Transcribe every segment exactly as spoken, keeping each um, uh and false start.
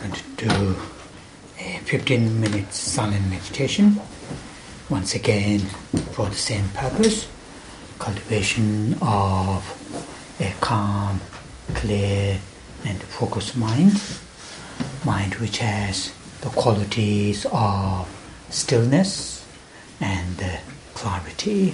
going to do a fifteen minute silent meditation, once again for the same purpose, cultivation of a calm, clear and focused mind, mind which has the qualities of stillness and uh, clarity.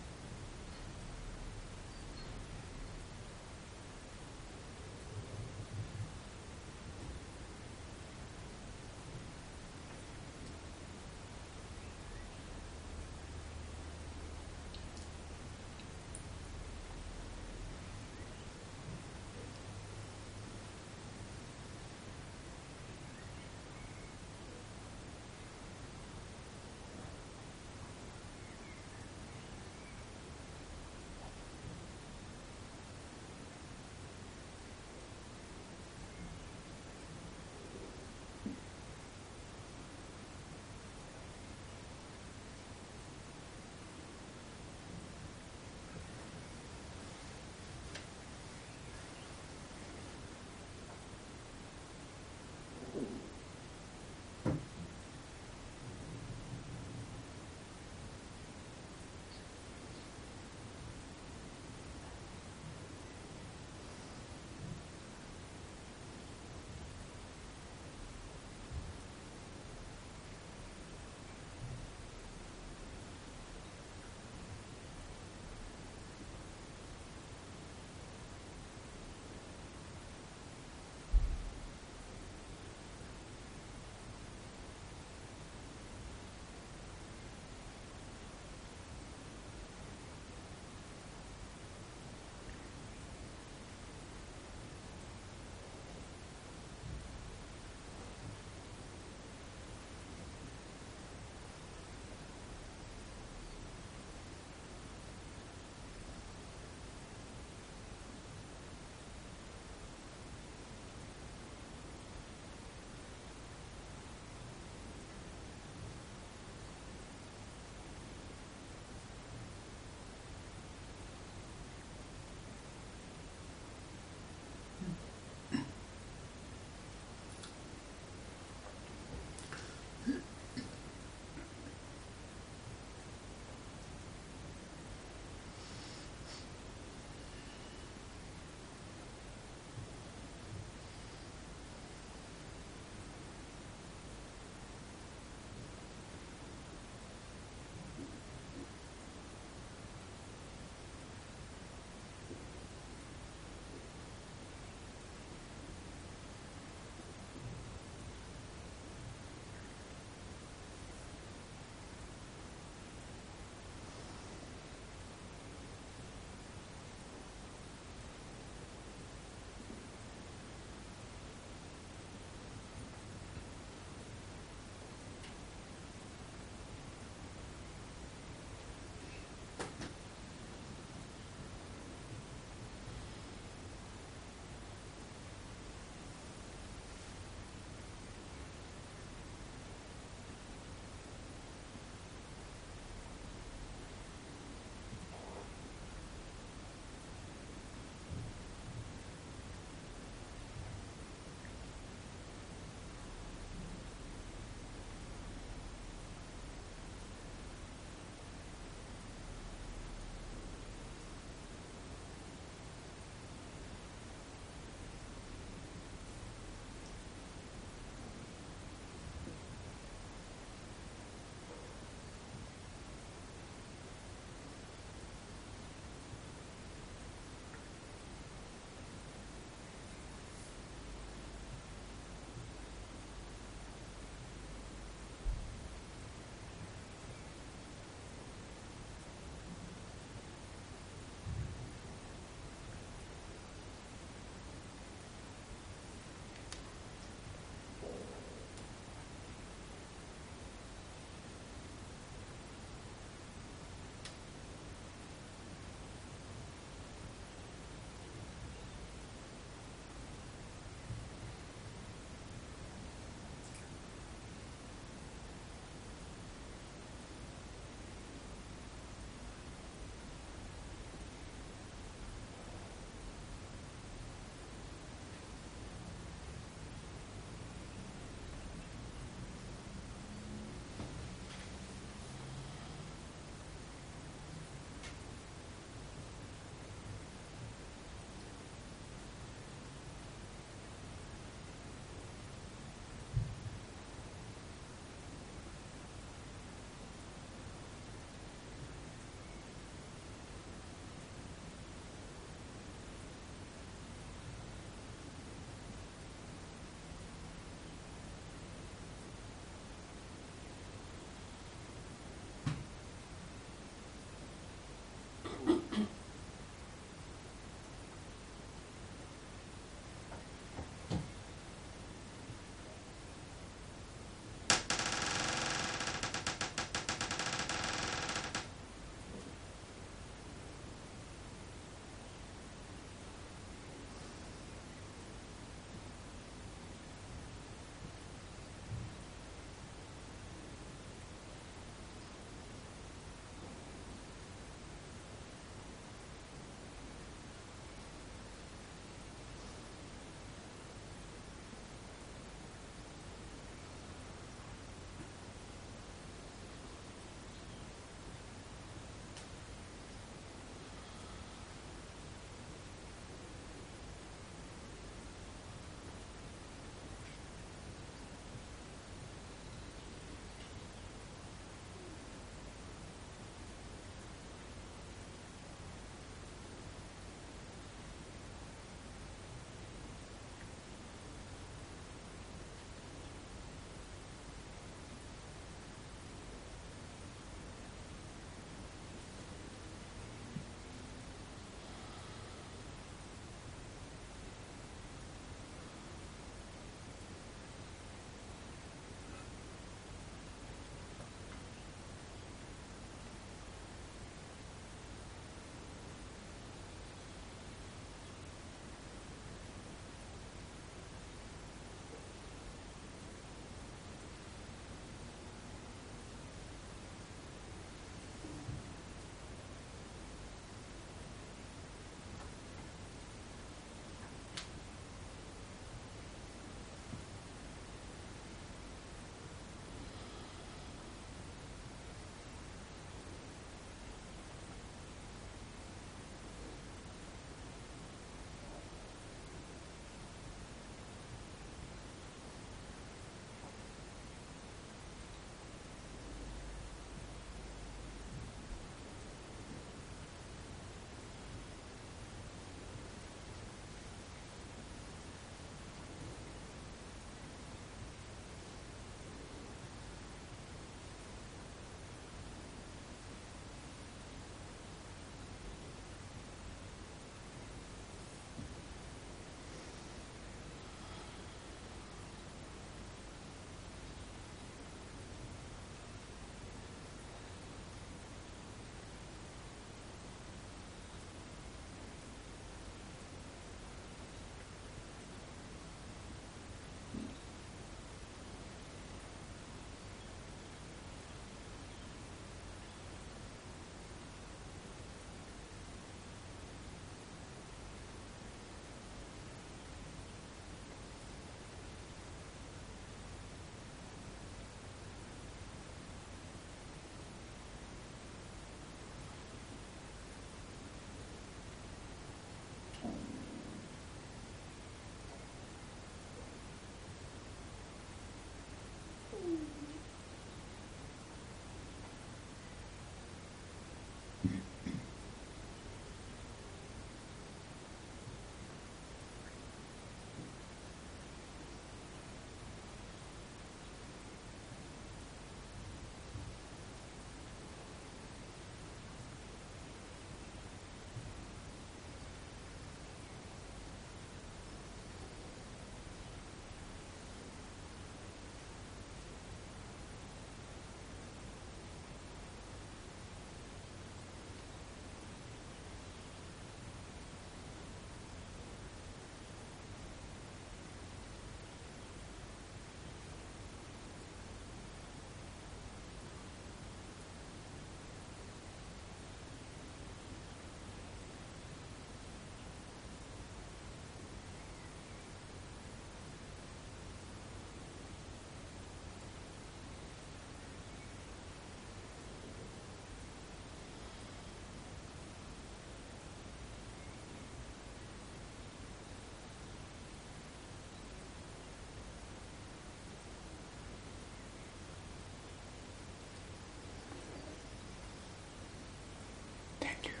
Thank you.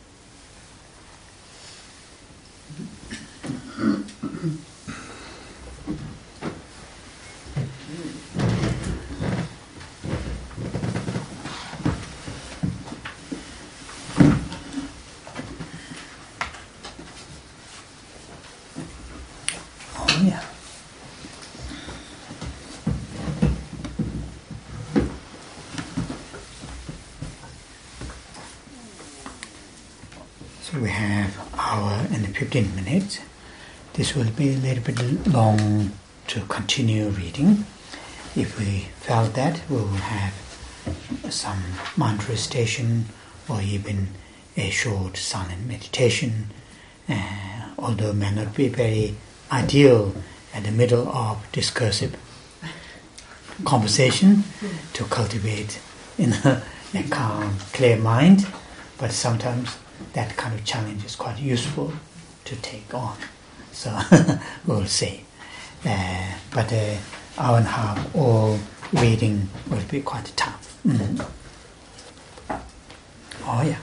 Oh, yeah. So we have hour and fifteen minutes. This will be a little bit long to continue reading. If we felt that, we will have some mantra station or even a short silent meditation, uh, although it may not be very ideal at the middle of discursive conversation to cultivate in a, a calm, clear mind, but sometimes that kind of challenge is quite useful to take on. So we'll see. Uh, but an hour and a half all reading will be quite tough. Mm. Oh yeah.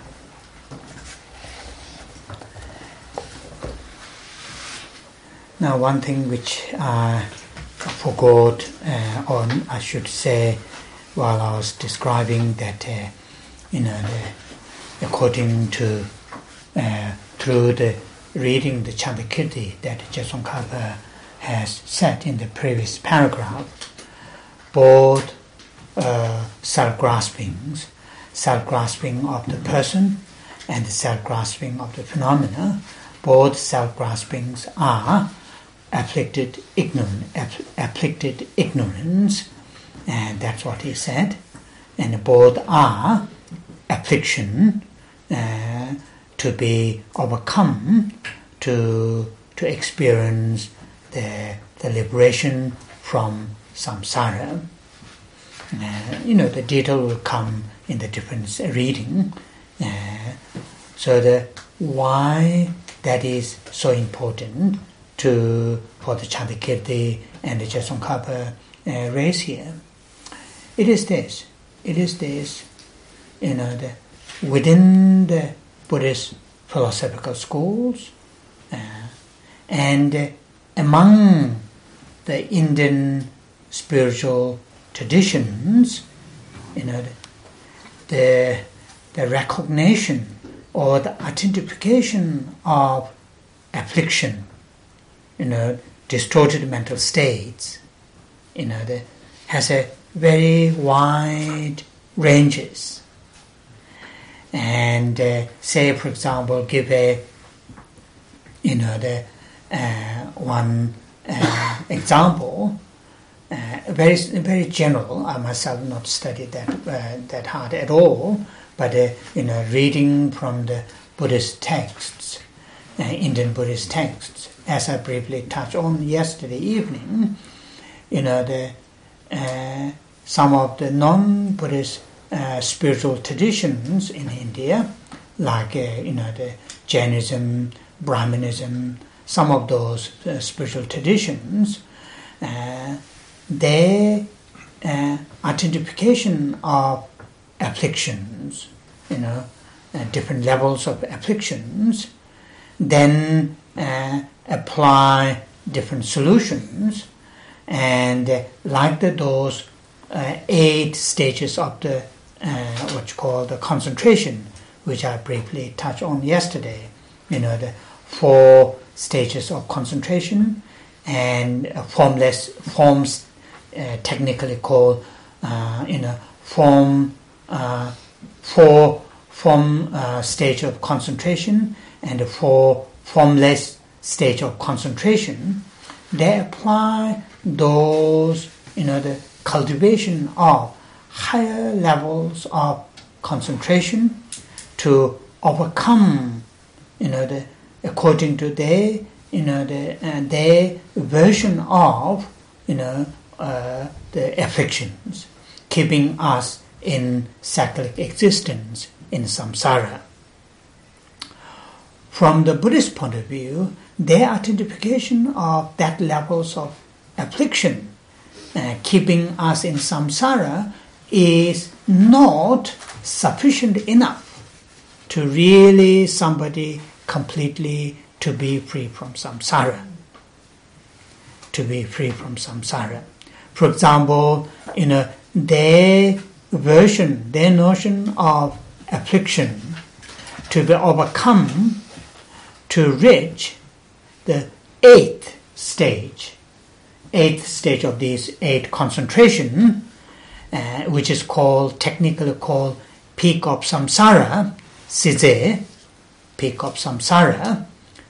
Now one thing which I forgot, uh, or I should say, while I was describing that, uh, you know, the, according to uh, through the reading the Chandakirti that Tsongkhapa has said in the previous paragraph, both uh, self-graspings, self-grasping of the person and the self-grasping of the phenomena, both self-graspings are afflicted ignorance, afflicted ignorance, and that's what he said, and both are affliction uh, to be overcome, to to experience the the liberation from samsara. Uh, you know, the detail will come in the different reading. Uh, so the why that is so important to for the Chandakirti and the Tsongkhapa uh, raise here. It is this. It is this. You know, the, within the Buddhist philosophical schools uh, and uh, among the Indian spiritual traditions, you know, the, the the recognition or the identification of affliction, you know, distorted mental states, you know, the, has a very wide ranges. And uh, say, for example, give a, you know, the uh, one uh, example, uh, very very general. I myself not studied that uh, that hard at all, but uh, you know, reading from the Buddhist texts, uh, Indian Buddhist texts, as I briefly touched on yesterday evening, you know, the uh, some of the non-Buddhist uh, spiritual traditions in India, like uh, you know, the Jainism, Brahmanism, some of those uh, spiritual traditions, uh, their uh, identification of afflictions, you know, uh, different levels of afflictions, then uh, apply different solutions, and uh, like the, those uh, eight stages of the uh, what you call the concentration, which I briefly touched on yesterday, you know, the four stages of concentration and uh, formless forms, uh, technically called uh, you know, form uh, four form uh, stage of concentration and the four formless stage of concentration. They apply those, you know, the cultivation of higher levels of concentration to overcome, you know, the according to their, you know, the uh, their version of, you know, uh, the afflictions, keeping us in cyclic existence in samsara. From the Buddhist point of view, their identification of that levels of affliction uh, keeping us in samsara is not sufficient enough to really somebody completely to be free from samsara. To be free from samsara. For example, you know, their version, their notion of affliction to be overcome to reach the eighth stage, eighth stage of this eight concentration, uh, which is called, technically called peak of samsara, Size, peak of samsara,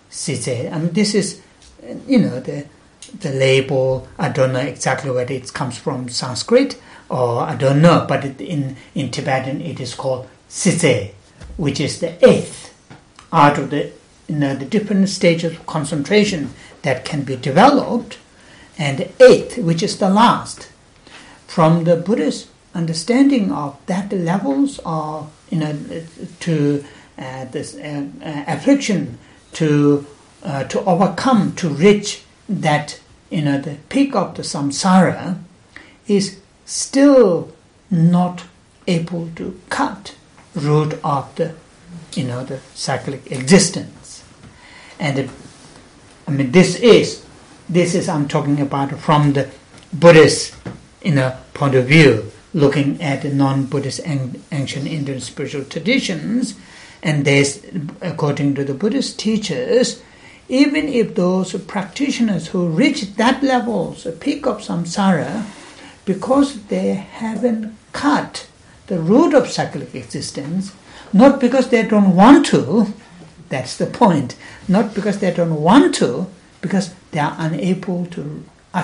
Size. And this is, you know, the the label, I don't know exactly whether it comes from Sanskrit or I don't know, but it, in, in Tibetan it is called Size, which is the eighth out of the, you know, the different stages of concentration that can be developed, and the eighth, which is the last. From the Buddhist understanding of that levels of, you know, to uh, this uh, uh, affliction, to uh, to overcome, to reach that, you know, the peak of the samsara is still not able to cut root of the, you know, the cyclic existence. And it, I mean, this is this is I'm talking about from the Buddhist, you know, point of view, looking at the non-Buddhist and ancient Indian spiritual traditions, and there's, according to the Buddhist teachers, even if those practitioners who reach that level, the peak of samsara, because they haven't cut the root of cyclic existence, not because they don't want to, that's the point, not because they don't want to, because they are unable to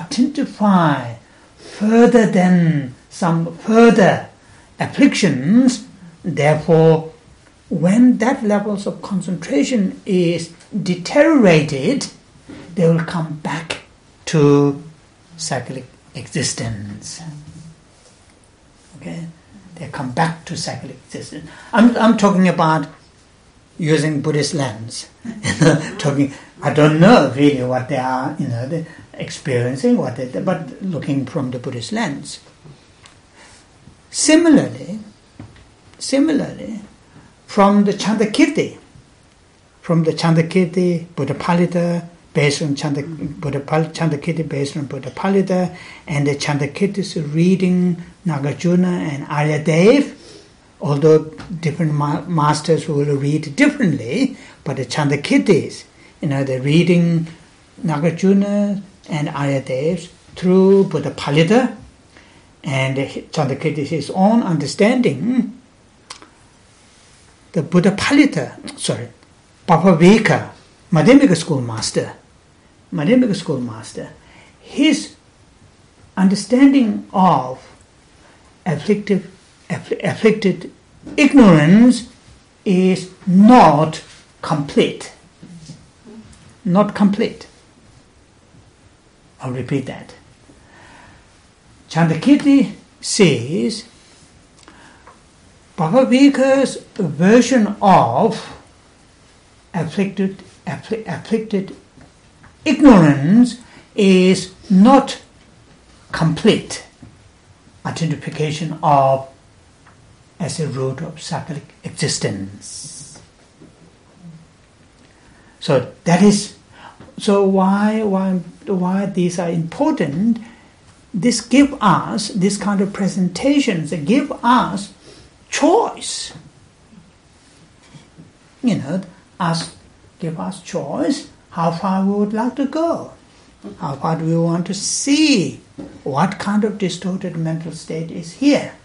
identify further than some further afflictions. Therefore, when that levels of concentration is deteriorated, they will come back to cyclic existence. Okay, they come back to cyclic existence. I'm I'm talking about using Buddhist lens. talking, I don't know really what they are, you know, they experiencing what they, but looking from the Buddhist lens. Similarly, similarly, from the Chandakirti, from the Chandakirti, Buddhapalita, based on Chanda, Buddhapal, Chandakirti based on Buddhapalita, and the Chandakirti's reading Nagarjuna and Aryadev, although different ma- masters will read differently, but the Chandakirtis, you know, the reading Nagarjuna and Aryadev through Buddhapalita, and Chandakirti his own understanding, the Buddhapalita, sorry, Papavika, Madhyamika schoolmaster, Madhyamika schoolmaster, his understanding of afflictive, afflicted ignorance is not complete. Not complete. I'll repeat that. Chandakirti says Bhavavika's version of afflicted, affli- afflicted ignorance is not complete identification of as a root of cyclic existence. So that is so why why why these are important. This give us this kind of presentations. They give us choice. You know, us give us choice. How far we would like to go. How far do we want to see? What kind of distorted mental state is here?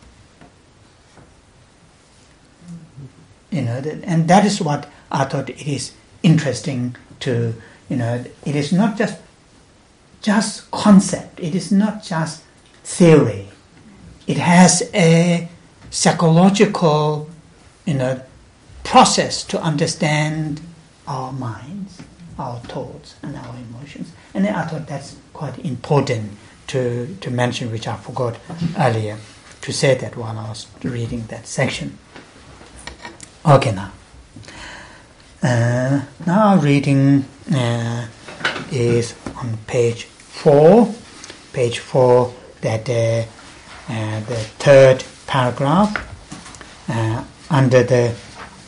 You know, and that is what I thought it is interesting to, you know, it is not just just concept, it is not just theory. It has a psychological, you know, process to understand our minds, our thoughts, and our emotions. And I thought that's quite important to, to mention, which I forgot earlier to say that while I was reading that section. Okay, now. Uh, now reading uh, is on page four. Page four, that uh, uh, the third paragraph uh, under the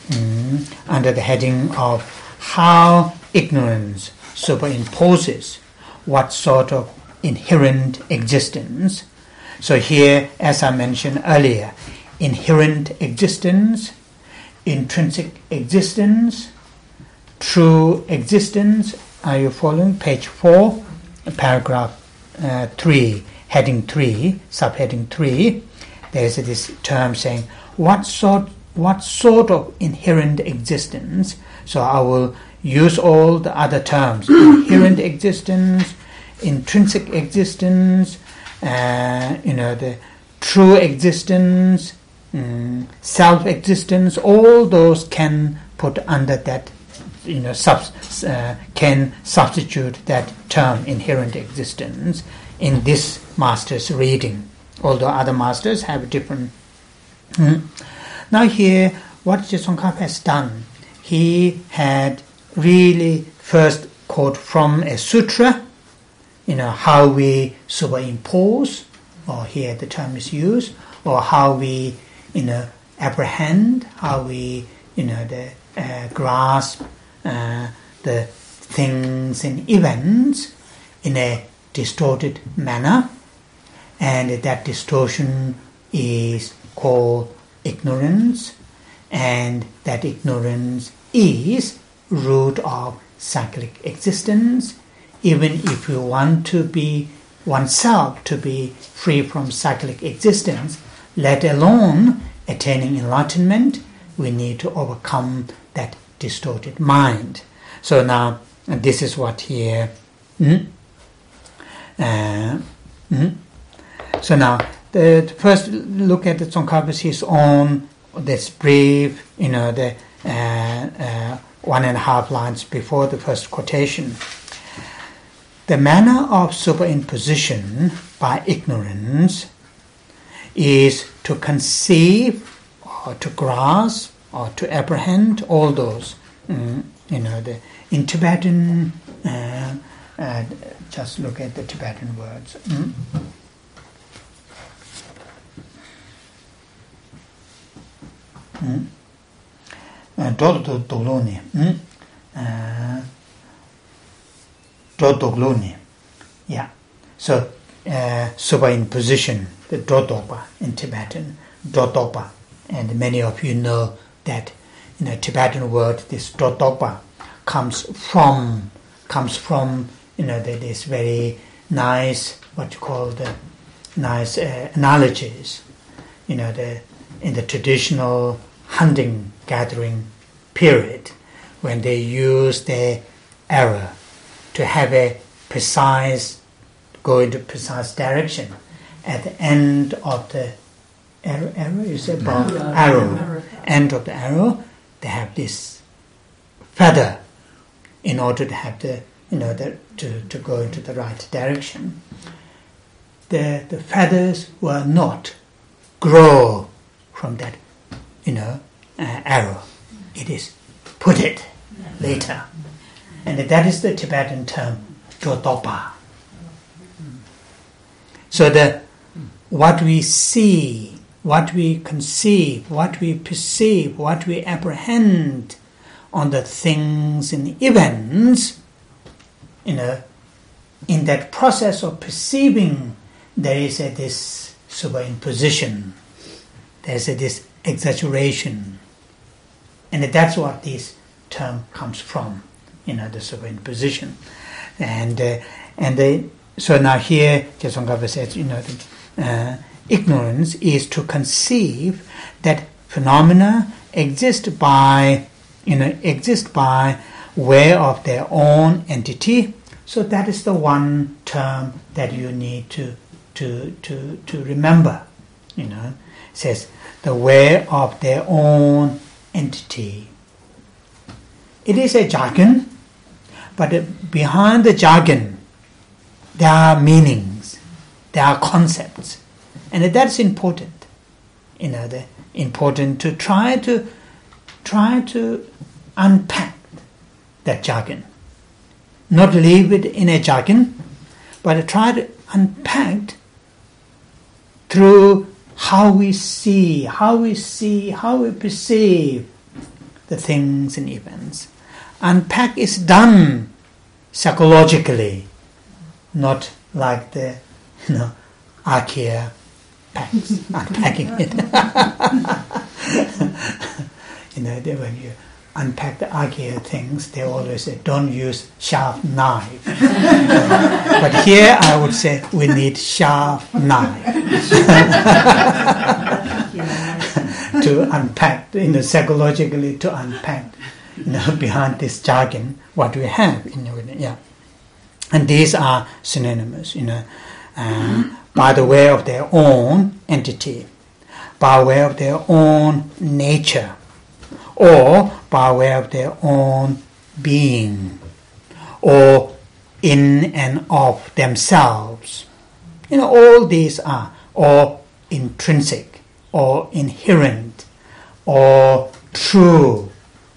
mm, under the heading of how ignorance superimposes what sort of inherent existence. So here, as I mentioned earlier, inherent existence, intrinsic existence, true existence. Are you following? Page four, paragraph uh, three, heading three, subheading three. There's this term saying what sort, what sort of inherent existence. So I will use all the other terms: inherent existence, intrinsic existence, uh, you know, the true existence, um, self-existence. All those can put under that, you know, sub, uh, can substitute that term inherent existence in this master's reading, although other masters have different. Mm. Now here, what Je Tsongkhap has done, he had really first quote from a sutra, you know, how we superimpose, or here the term is used, or how we, you know, apprehend, how we, you know, the uh, grasp uh, the things and events in a distorted manner, and that distortion is called ignorance, and that ignorance is root of cyclic existence. Even if you want to be oneself to be free from cyclic existence, let alone attaining enlightenment, we need to overcome that distorted mind. So now, this is what here. Mm, uh, mm. So now, the, the first look at the Tsongkhapa's his own, this brief, you know, the uh, uh, one and a half lines before the first quotation. The manner of superimposition by ignorance is to conceive or to grasp or to apprehend all those, mm, you know, the, in Tibetan, uh, uh, just look at the Tibetan words. Mm. Mm. Uh, Dodoloni. Mm. Uh, Dodogloni. Yeah. So, uh, superimposition, the Dodopa in Tibetan, Dodopa. And many of you know that in a Tibetan word, this Dodopa comes from, comes from, you know, the, this very nice, what you call the nice uh, analogies, you know, the in the traditional hunting gathering period, when they use their arrow to have a precise, go into precise direction. At the end of the arrow, arrow is a bow, yeah, arrow, arrow, end of the arrow, they have this feather in order to have the, you know, the, to, to go into the right direction. The the feathers will not grow from that, you know, uh, arrow. It is put it later. And that is the Tibetan term, Dodopa. So the what we see, what we conceive, what we perceive, what we apprehend on the things and events, you know, in that process of perceiving, there is a, this superimposition, there is a, this exaggeration, and that's what this term comes from. You know, the superimposition, and uh, and they, so now here Je Tsongkhapa says, you know, the, uh, ignorance is to conceive that phenomena exist by, you know, exist by way of their own entity. So that is the one term that you need to to to to remember. You know, it says the way of their own entity. It is a jargon, but behind the jargon, there are meanings, there are concepts, and that's important. You know, the important to try to try to unpack that jargon, not leave it in a jargon, but try to unpack through how we see, how we see, how we perceive, the things and events. Unpack is done psychologically, not like the, you know, IKEA packs, unpacking it. You know, they, when you unpack the IKEA things, they always say, don't use sharp knife. But here I would say, we need sharp knife to unpack, you know, psychologically to unpack, you know, behind this jargon, what we have. You know, yeah. And these are synonymous, you know, uh, by the way of their own entity, by way of their own nature, or by way of their own being, or in and of themselves. You know, all these are, or intrinsic, or inherent, or true,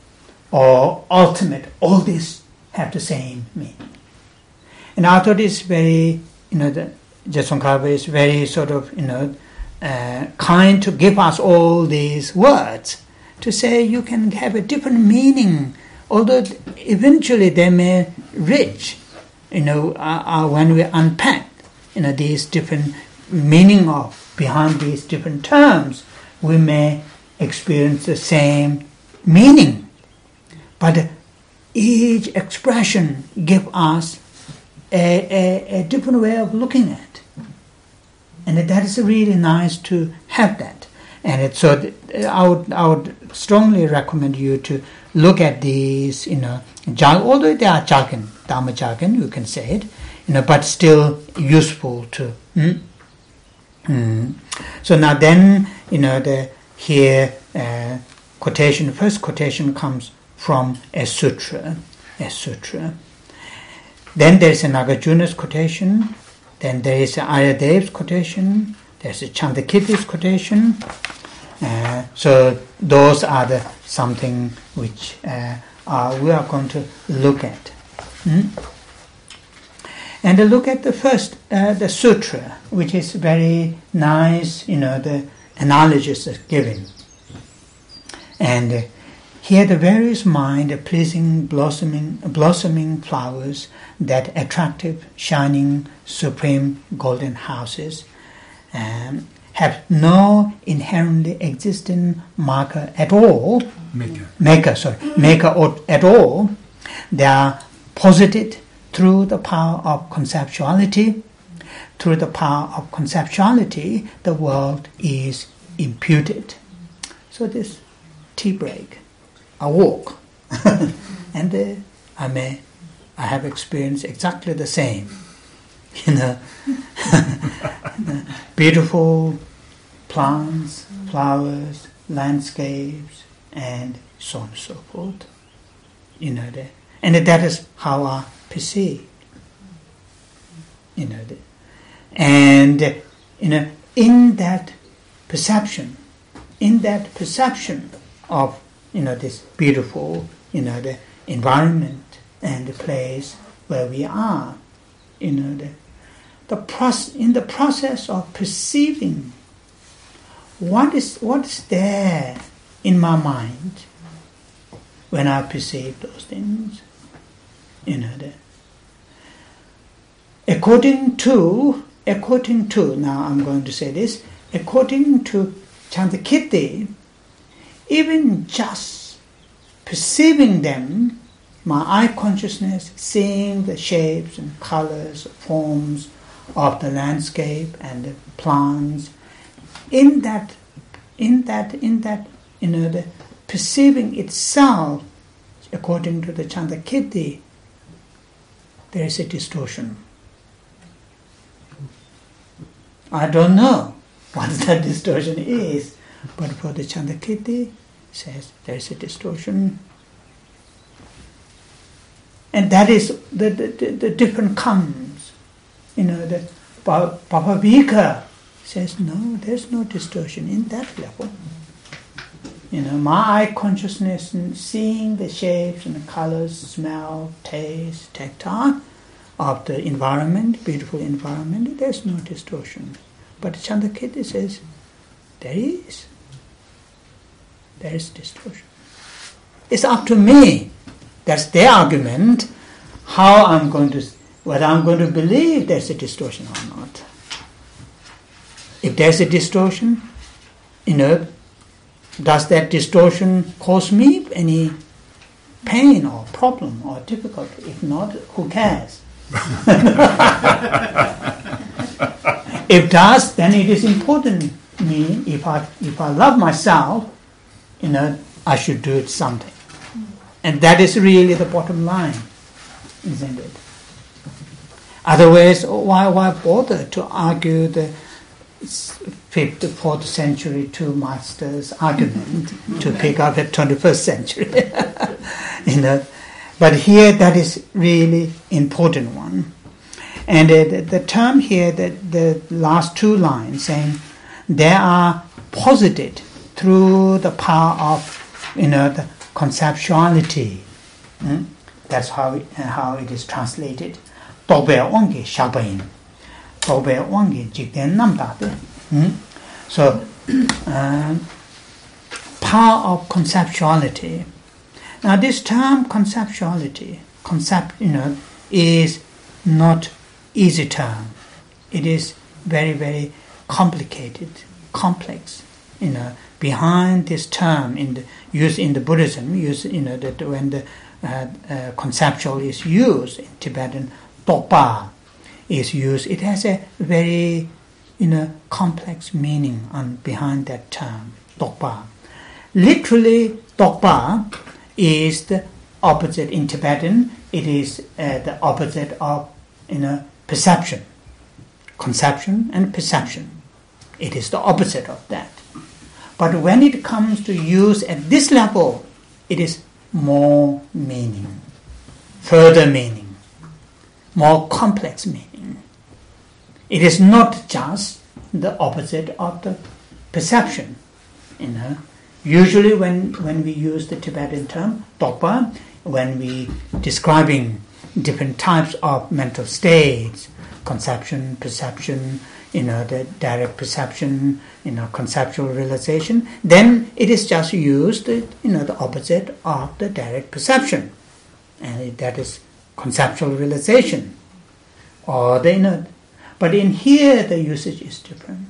or ultimate. All these have the same meaning. And I thought it's very, you know, the Jetsun Kalpa is very sort of, you know, uh, kind to give us all these words to say you can have a different meaning, although eventually they may reach, you know, uh, uh, when we unpack, you know, these different meaning of behind these different terms, we may experience the same meaning, but each expression gives us a, a, a different way of looking at it. And that is really nice to have that. And it, so th- I would I would strongly recommend you to look at these, you know, jargon, although they are jargon, Dharma jargon, you can say it, you know, but still useful to. Hmm? Hmm. So now then, you know, the here uh, quotation, first quotation comes from a sutra, a sutra. Then there is a Nagarjuna's quotation. Then there is a Aryadev's quotation. There's a Chandakirti's quotation. Uh, so those are the something which uh, are, we are going to look at. Hmm? And to look at the first, uh, the sutra, which is very nice, you know, the analogies is given. And uh, here the various mind, the pleasing, blossoming, blossoming flowers, that attractive, shining, supreme golden houses, um, have no inherently existing marker at all. Maker. Maker, sorry. Maker or, at all. They are posited through the power of conceptuality. Through the power of conceptuality, the world is imputed. So this tea break, a walk, and uh, I may, I have experienced exactly the same. You know, beautiful plants, flowers, landscapes, and so on and so forth. You know, the, and that is how I perceive. You know, the, and you know, in that perception, in that perception of, you know, this beautiful, you know, the environment and the place where we are, you know, the the process, in the process of perceiving what is what is there in my mind when I perceive those things, you know, the, according to according to now I'm going to say this, according to Chandakirti, even just perceiving them, my eye consciousness, seeing the shapes and colors, forms of the landscape and the plants, in that, in that, in that, you know, the perceiving itself, according to the Chandakirti, there is a distortion. I don't know what that distortion is, but for the Chandakirti, says there is a distortion. And that is the, the, the, the different comes. You know, the Bhavavika says, no, there's no distortion in that level. You know, my eye consciousness and seeing the shapes and the colors, smell, taste, tactile of the environment, beautiful environment, there's no distortion. But Chandakirti says, there is. There is distortion. It's up to me. That's their argument. How I'm going to, whether I'm going to believe there's a distortion or not. If there's a distortion, you know, does that distortion cause me any pain or problem or difficulty? If not, who cares? If it does, then it is important to me. If I if I love myself, you know, I should do it something, and that is really the bottom line, isn't it? Otherwise, why why bother to argue the fifth, fourth century two masters argument to pick up the twenty-first century? You know, but here that is really important one. And uh, the, the term here, the, the last two lines saying, they are posited through the power of, you know, the conceptuality. Mm? That's how it, uh, how it is translated. Tobe onge shabayin, tobe onge jikden namdade. So, uh, power of conceptuality. Now, this term conceptuality, concept, you know, is not easy term. It is very, very complicated, complex. You know, behind this term in the used in the Buddhism, use you know that when the uh, uh, conceptual is used in Tibetan, Tokpa is used. It has a very, you know, complex meaning on behind that term, Tokpa. Literally, Tokpa is the opposite in Tibetan. It is uh, the opposite of, you know, perception, conception and perception. It is the opposite of that. But when it comes to use at this level, it is more meaning, further meaning, more complex meaning. It is not just the opposite of the perception, you know. Usually when, when we use the Tibetan term, Tokpa, when we describing different types of mental states, conception, perception, you know, the direct perception, you know, conceptual realization, then it is just used, you know, the opposite of the direct perception. And that is conceptual realization. Or the, you know, but in here the usage is different.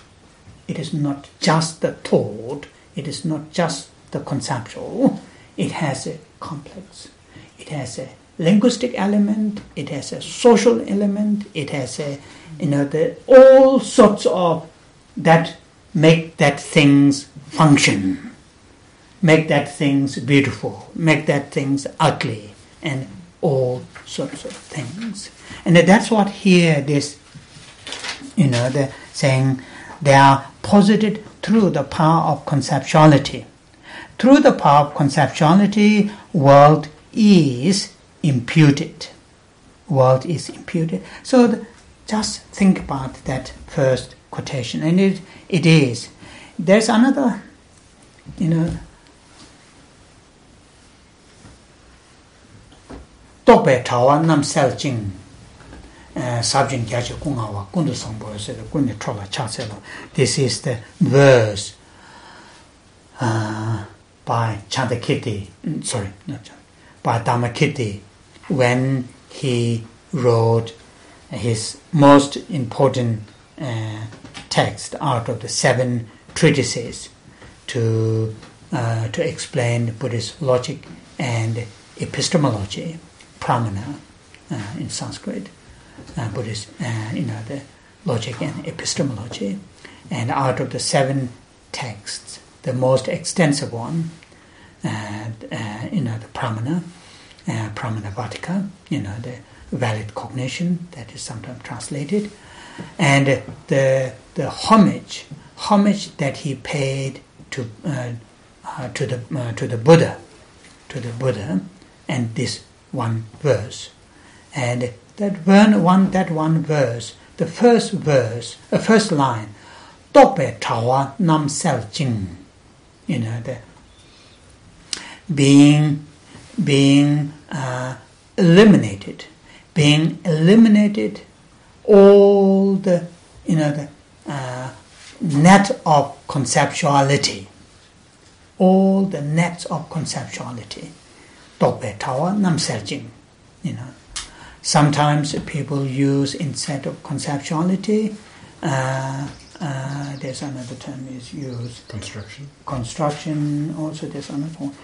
It is not just the thought, it is not just the conceptual, it has a complex, it has a linguistic element, it has a social element, it has a, you know, the all sorts of that make that things function, make that things beautiful, make that things ugly, and all sorts of things. And that's what here this, you know, the saying they are posited through the power of conceptuality. Through the power of conceptuality, world is imputed. World is imputed. So the, just think about that first quotation, and it it is. There's another, you know, Tokpe Tawa Nam Sel Jing Sabjin Gyache Kungawa Kundu Sangbo said Kundi Trola Chaselo. This is the verse uh, by Chandakirti, sorry, not Chandakirti, by Dhammakirti, when he wrote his most important uh, text out of the seven treatises to uh, to explain Buddhist logic and epistemology, pramana uh, in Sanskrit, uh, Buddhist, uh, you know, the logic and epistemology. And out of the seven texts, the most extensive one, uh, uh, you know, the pramana, uh, pramana vatika, you know, the valid cognition, that is sometimes translated, and uh, the the homage, homage that he paid to uh, uh, to the uh, to the Buddha, to the Buddha, and this one verse, and that one, one that one verse, the first verse, the first line, Tokpe Tawa Nam Sel Jing, you know, the being being uh, eliminated, being eliminated all the, you know, the uh, net of conceptuality, all the nets of conceptuality. Tokpe tawa nam serjing, you know. Sometimes people use instead of conceptuality, uh, uh, there's another term is used. Construction. Construction, also there's another one.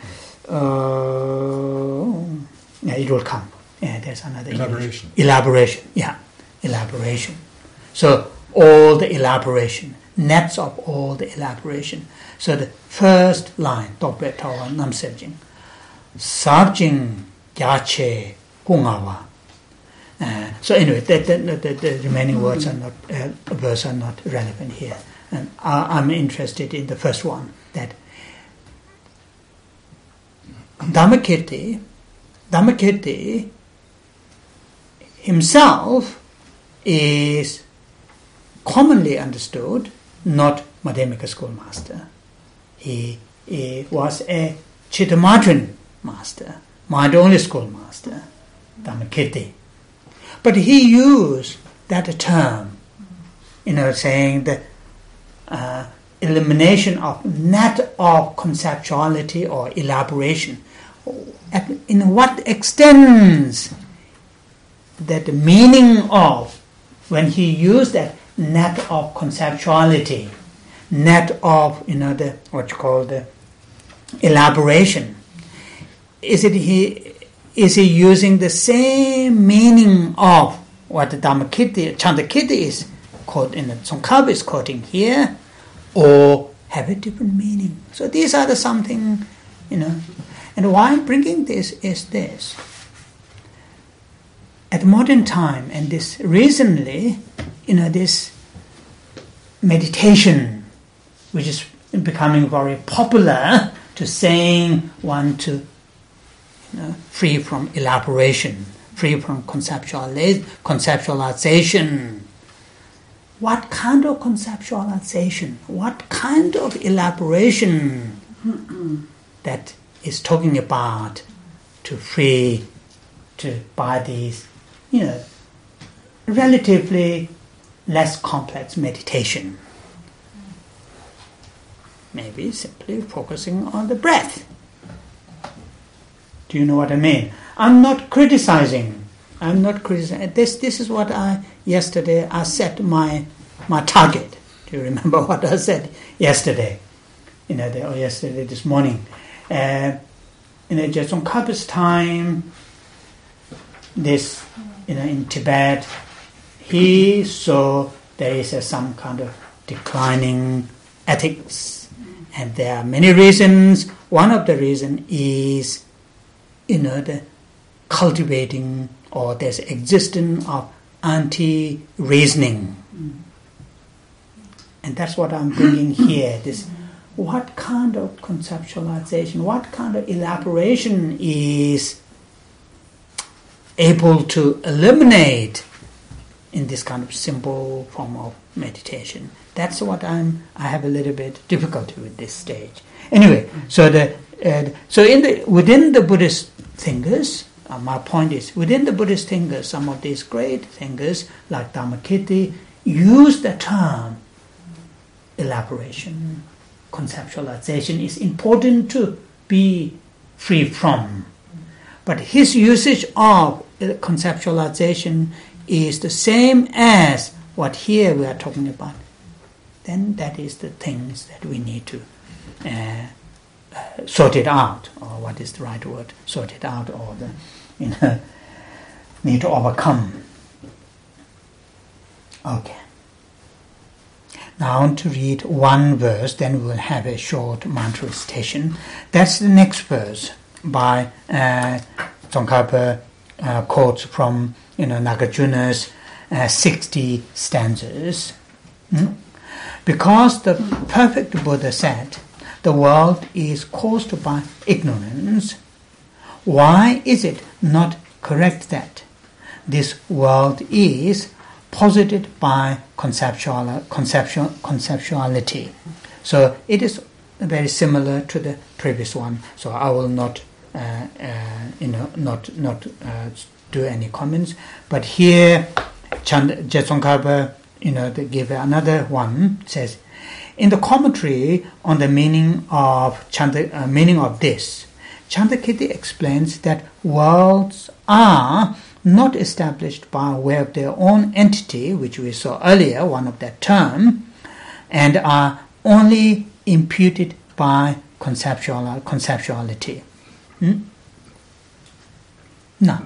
Uh, yeah, it will come. Yeah, there's another. Elaboration. Use. Elaboration, yeah. Elaboration. So all the elaboration, nets of all the elaboration. So the first line, Tokpe tawa nam serjing. Sarjing yache kungawa. Uh, so anyway, the, the, the, the remaining words are not, uh, words are not relevant here. And I, I'm interested in the first one, that Dhammakirti, Dhammakirti himself is commonly understood not Madhyamika schoolmaster. He, he was a Chittamadrin master, mind-only schoolmaster, Dhammakirti. But he used that term, you know, saying the uh, elimination of net of conceptuality or elaboration. At, in what extent that the meaning of, when he used that net of conceptuality, net of, you know, the what you call the elaboration, is it he is he using the same meaning of what the Dhammakirti, Chandakirti is quote in the Tsongkhapa is quoting here, or have a different meaning? So these are the something, you know. And why I'm bringing this is this. At modern time, and this recently, you know, this meditation, which is becoming very popular, to saying one to, you know, free from elaboration, free from conceptualiz- conceptualization. What kind of conceptualization? What kind of elaboration that is talking about to free to by these, you know, relatively less complex meditation? Maybe simply focusing on the breath. Do you know what I mean? I'm not criticizing. I'm not criticizing. This this is what I yesterday I set my my target. Do you remember what I said yesterday? You know, the, or yesterday this morning. Uh, you know, just on Tsongkhapa's time, this, you know, in Tibet, he saw there is a, some kind of declining ethics, and there are many reasons. One of the reasons is, you know, the cultivating or there's existence of anti-reasoning. Mm. And that's what I'm bringing here. This, what kind of conceptualization, what kind of elaboration is able to eliminate in this kind of simple form of meditation? That's what I'm. I have a little bit difficulty with this stage. Anyway, so the uh, so in the within the Buddhist thinkers, uh, my point is within the Buddhist thinkers, some of these great thinkers like Dhammakirti use the term elaboration, conceptualization is important to be free from. But his usage of conceptualization is the same as what here we are talking about. Then that is the things that we need to uh, uh, sort it out, or what is the right word, sort it out, or the, you know, need to overcome. Okay. Now I want to read one verse, then we'll have a short mantra recitation. That's the next verse by uh, Tsongkhapa uh, quotes from, you know, Nagarjuna's uh, sixty stanzas. Hmm? Because the perfect Buddha said, the world is caused by ignorance, why is it not correct that this world is posited by conceptual, conceptual, conceptuality? So it is very similar to the previous one. So I will not, uh, uh, you know, not not uh, do any comments. But here, Chand- Tsongkhapa, you know, they give another one. Says, in the commentary on the meaning of Chanda, uh, meaning of this, Chandakirti explains that worlds are not established by way of their own entity, which we saw earlier, one of that term, and are only imputed by conceptual conceptuality. Hmm? Now,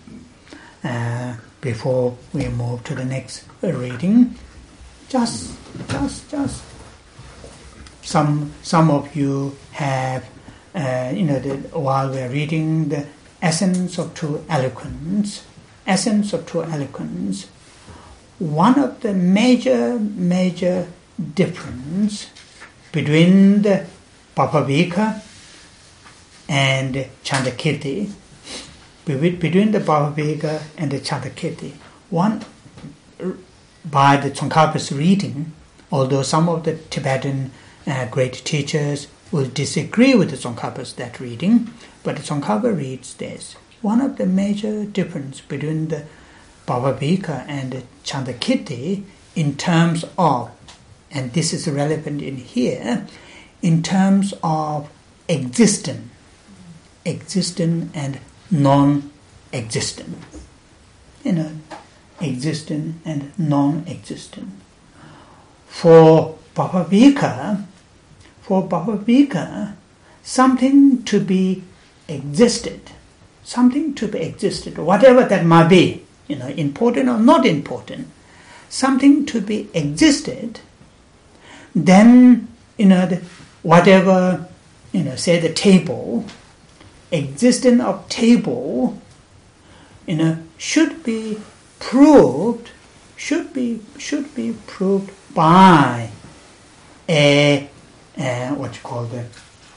uh, before we move to the next reading, just, just, just some some of you have, uh, you know, the, while we are reading the essence of true eloquence, essence of true eloquence, one of the major, major difference between the Bhavavika and Chandakirti, between the Bhavavika and the Chandakirti, one, by the Tsongkhapa's reading, although some of the Tibetan uh, great teachers will disagree with the Tsongkhapa's that reading, but the Tsongkhapa reads this. One of the major difference between the Bhavavika and the Chandakirti in terms of, and this is relevant in here, in terms of existent, existent and non-existent. You know, existent and non-existent. For Bhavavika, for Bhavavika, something to be existed, something to be existed, whatever that might be, you know, important or not important, something to be existed, then, you know, the, whatever, you know, say the table, existence of table, you know, should be proved, should be should be proved by a, uh, what you call the,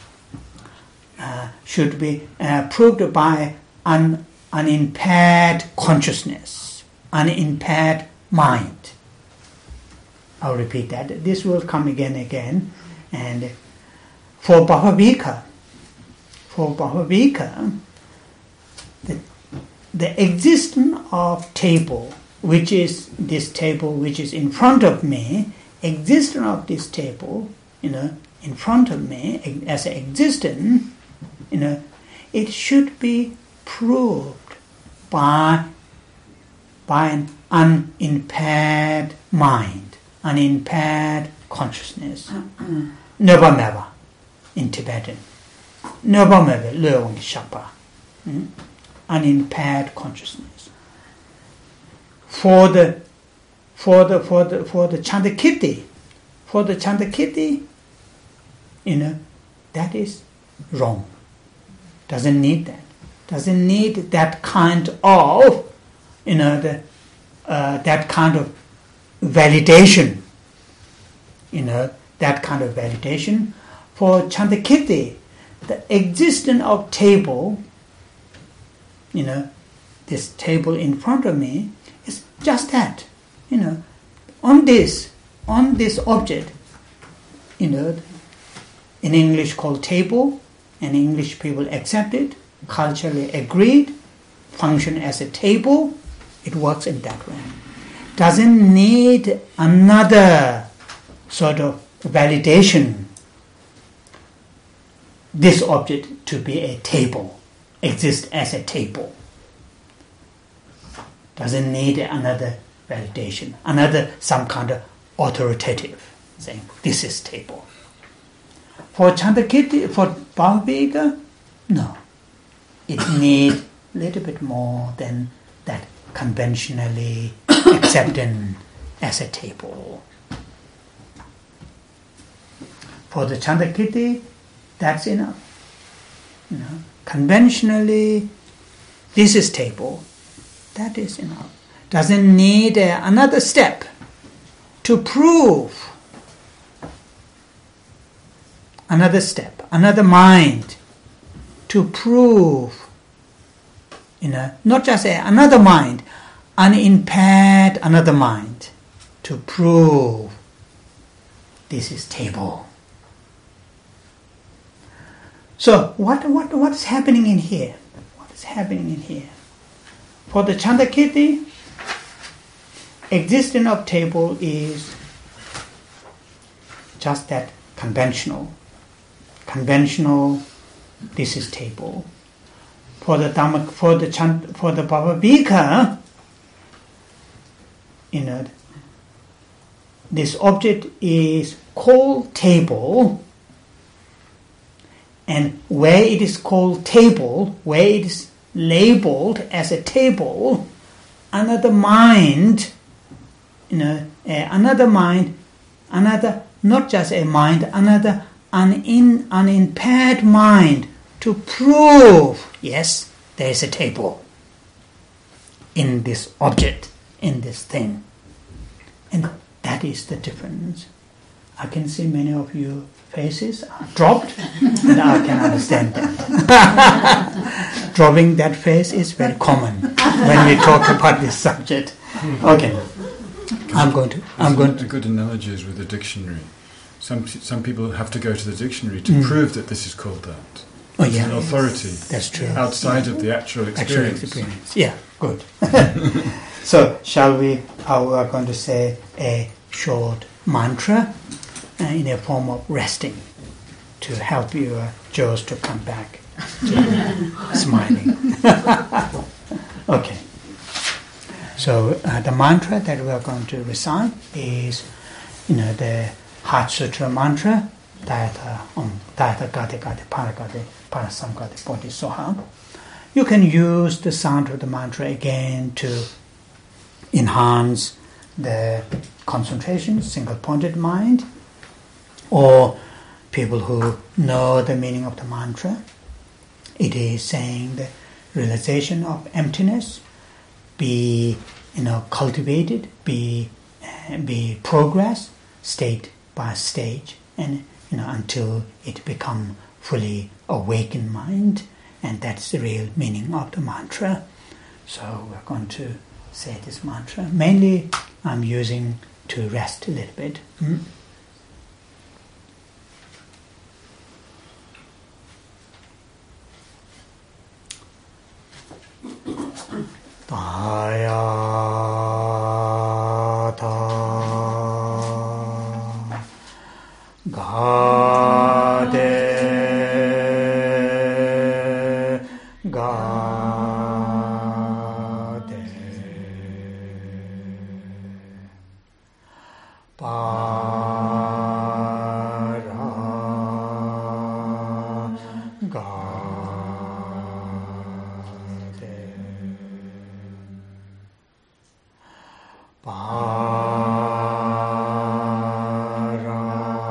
uh, should be uh, proved by an unimpaired consciousness, unimpaired mind. I'll repeat that. This will come again and again. And for Bhavavika, for Bhavavika, the, the existence of table, which is this table which is in front of me, existence of this table, you know, in front of me as an existence, you know, it should be proved by by an unimpaired mind, unimpaired consciousness. Never never in Tibetan. Never never learn shapa. Unimpaired consciousness. For the for the for the for the Chandakirti, for the Chandakirti, you know, that is wrong. Doesn't need that. Doesn't need that kind of, you know, the uh, that kind of validation. You know, that kind of validation. For Chandakirti, the existence of table, you know, this table in front of me is just that. You know, on this, on this object, you know, in English called table, and English people accept it, culturally agreed, function as a table, it works in that way. Doesn't need another sort of validation, this object to be a table, exist as a table. Doesn't need another validation, another some kind of authoritative saying this is table. For Chandakirti, for Bhavavika, no. It needs a little bit more than that conventionally accepted as a table. For the Chandakirti, that's enough. You know, conventionally, this is table. That is enough. Doesn't need uh, another step to prove. Another step, another mind to prove. You know, not just a, another mind, unimpaired another mind to prove this is table. So what what what is happening in here? What is happening in here? For the Chandakirti, existence of table is just that conventional. Conventional, this is table. For the Dhamma, for the chant, for the Bhavavika, you know, this object is called table, and where it is called table, where it is labeled as a table, another mind, you know, uh, another mind, another, not just a mind, another unin, unimpaired mind to prove, yes, there is a table in this object, in this thing. And that is the difference. I can see many of your faces are dropped, and I can understand that. Dropping that face is very common when we talk about this subject. Okay, I'm going to. I'm going to. A good analogy is with the dictionary. Some some people have to go to the dictionary to Mm. prove that this is called that. Oh, It's yeah, an authority. that's true. Outside of the actual Actual experience. experience. Yeah, good. So, shall we? Uh, we are going to say a short mantra uh, in a form of resting to help your jaws to come back to smiling. Okay. So uh, the mantra that we are going to recite is, you know, the Heart Sutra mantra, Dayata Om, Dayata Gati Gati Paragati Parasamgati Bodhisoha. You can use the sound of the mantra again to enhance the concentration, single-pointed mind, or people who know the meaning of the mantra. It is saying the realization of emptiness be, you know, cultivated, be uh, be progress, state by stage, and you know until it become fully awakened mind, and that's the real meaning of the mantra. So we're going to say this mantra. Mainly, I'm using to rest a little bit. Hmm? Dayata Gade Gade Para Gade Para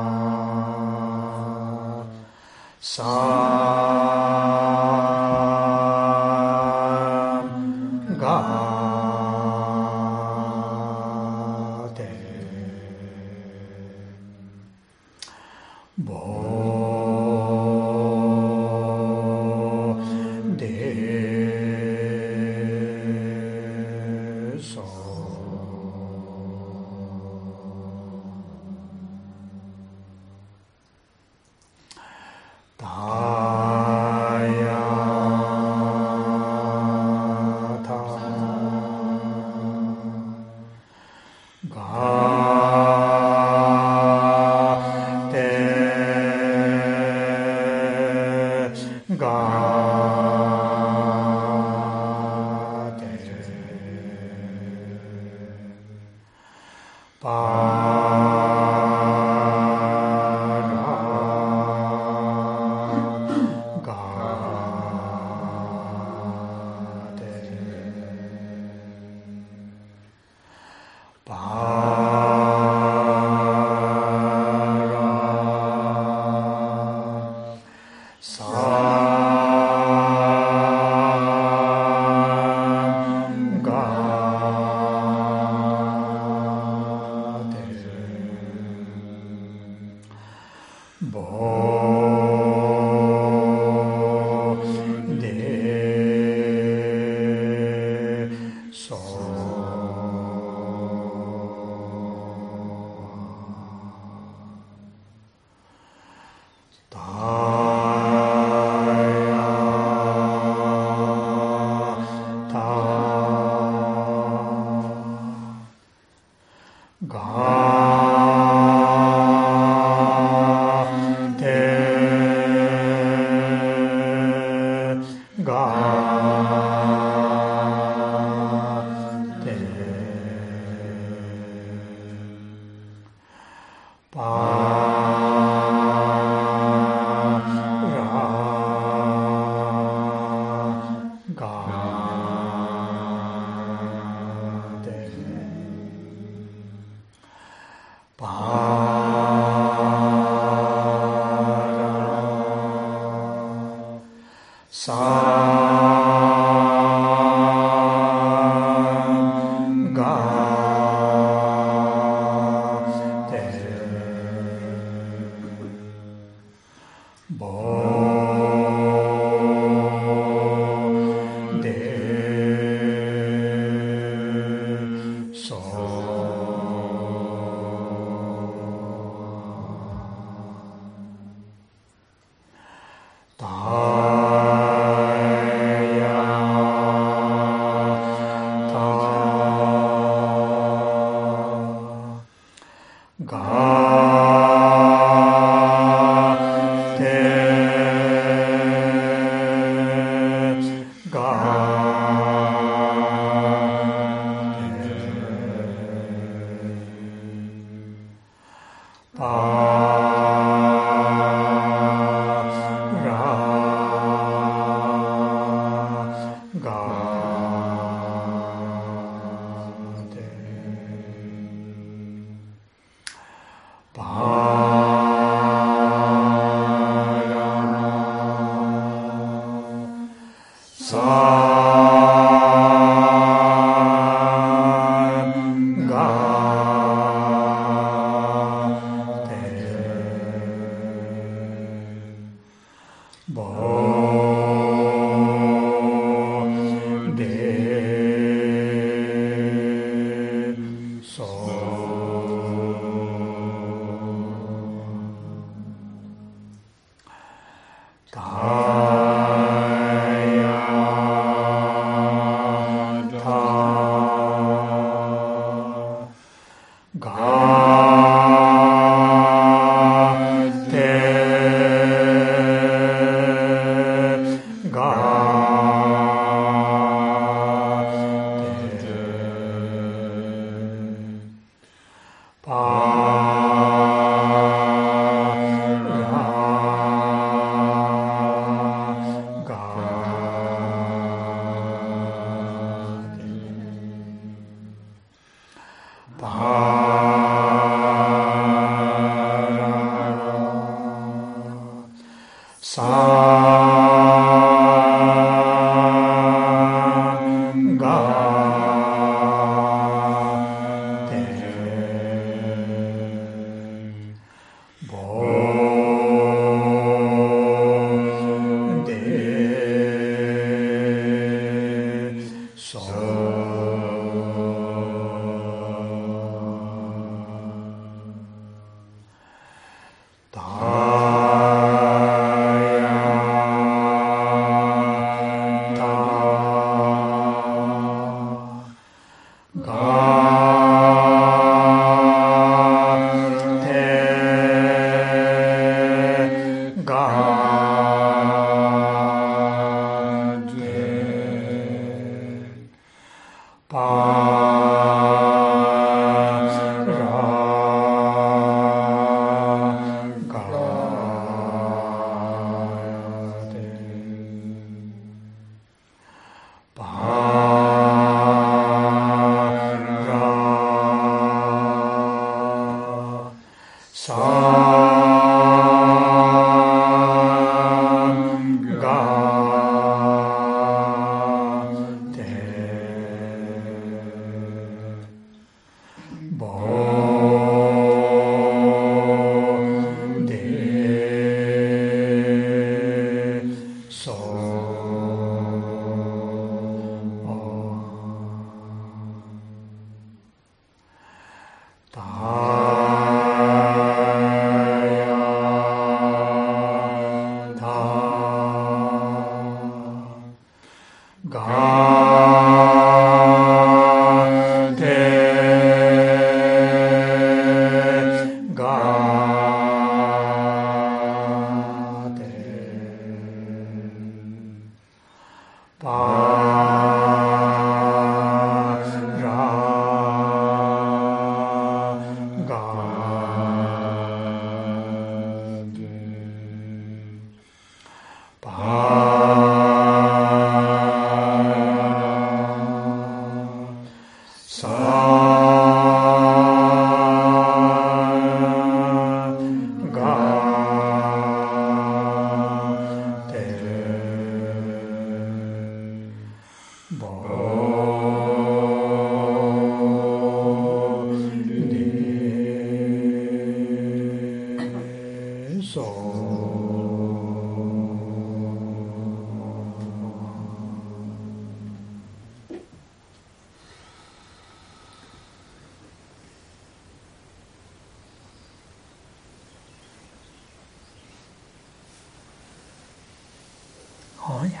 Samgade Bodhiso. Dayata Gade Gade Para Oh, yeah.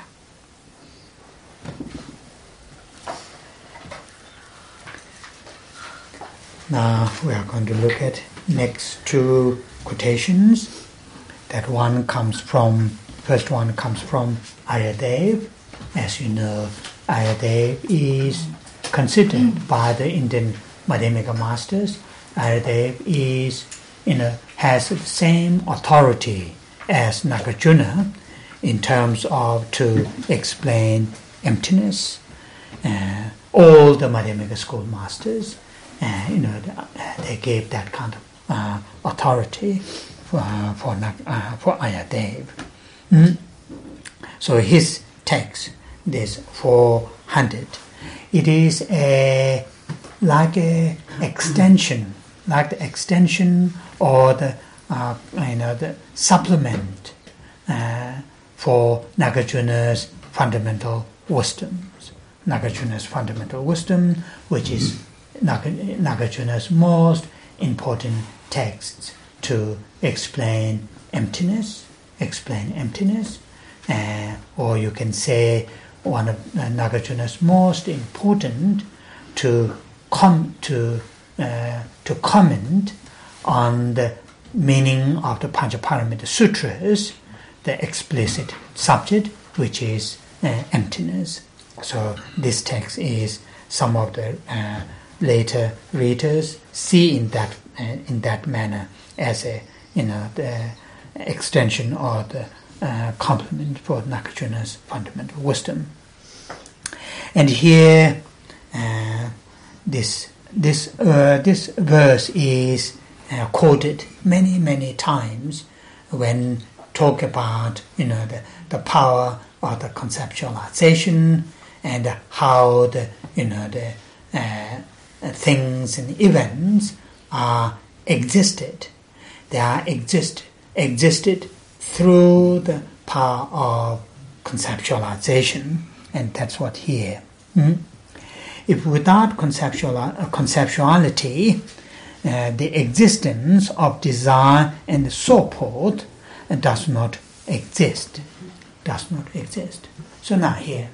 Now we are going to look at next two quotations. That one comes from, first one comes from Ayadev. As you know, Ayadev is considered by the Indian Madhyamika masters. Ayadev is, you know, has the same authority as Nagarjuna in terms of to explain emptiness. Uh, all the Madhyamika school masters, uh, you know, they gave that kind of uh, authority for uh, for, uh, for Ayadev. Mm. So his text, this four hundred, it is a like a extension, like the extension or the uh, you know the supplement uh, for Nagarjuna's fundamental wisdoms. Nagarjuna's fundamental wisdom, which is Nagarjuna's most important texts to explain emptiness, explain emptiness, uh, or you can say one of Nagarjuna's most important to com to uh, to comment on the meaning of the Panchaparamita Sutras, the explicit subject, which is uh, emptiness. So this text is some of the uh, later readers see in that uh, in that manner as a you know the extension or the uh, complement for Nagarjuna's fundamental wisdom. And here, uh, this this uh, this verse is uh, quoted many many times when talk about you know the the power of the conceptualization and how the you know the uh, things and events are existed. They are exist existed through the power of conceptualization, and that's what here. Mm? If without conceptual uh, conceptuality, uh, the existence of desire and so forth uh, does not exist. Does not exist. So now here.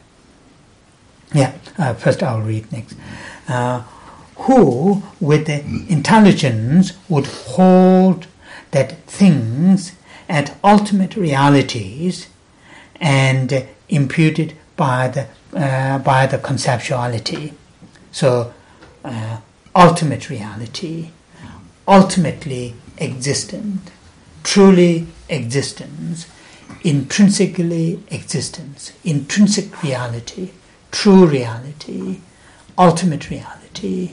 Yeah, uh, first I'll read next. Uh, who with the intelligence would hold that things at ultimate realities and uh, imputed by the uh, by the conceptuality. So uh, ultimate reality, ultimately existent, truly existence, intrinsically existence, intrinsic reality, true reality, ultimate reality,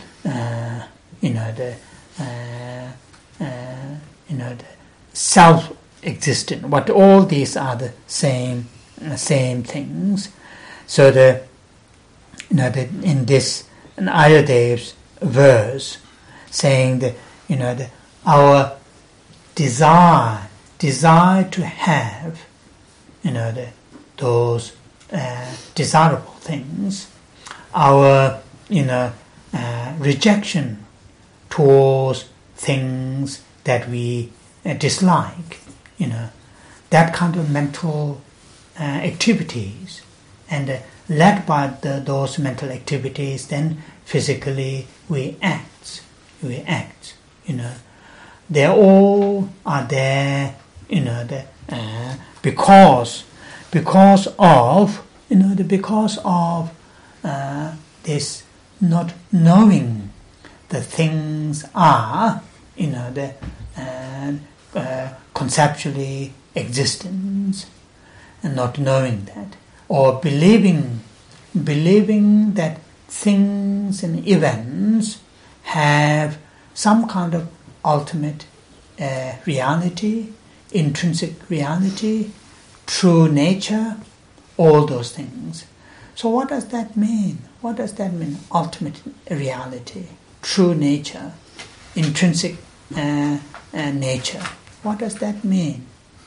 uh, you know the uh, uh, you know the self-existent. What all these are the same uh, same things. So the you know the, in this in Ayadev's verse, saying that you know the, our desire desire to have you know the, those uh, desirable things, our you know uh, rejection towards things that we uh, dislike, you know that kind of mental uh, activities, and uh, led by the, those mental activities, then physically we act, we act, you know. They all are there, you know, the, uh, because because of you know the because of uh, this not knowing the things are, you know, the uh, uh, conceptually existence, and not knowing that, or believing believing that things and events have some kind of ultimate uh, reality, intrinsic reality, true nature, all those things. So what does that mean? What does that mean? Ultimate reality, true nature, intrinsic uh, uh, nature. What does that mean?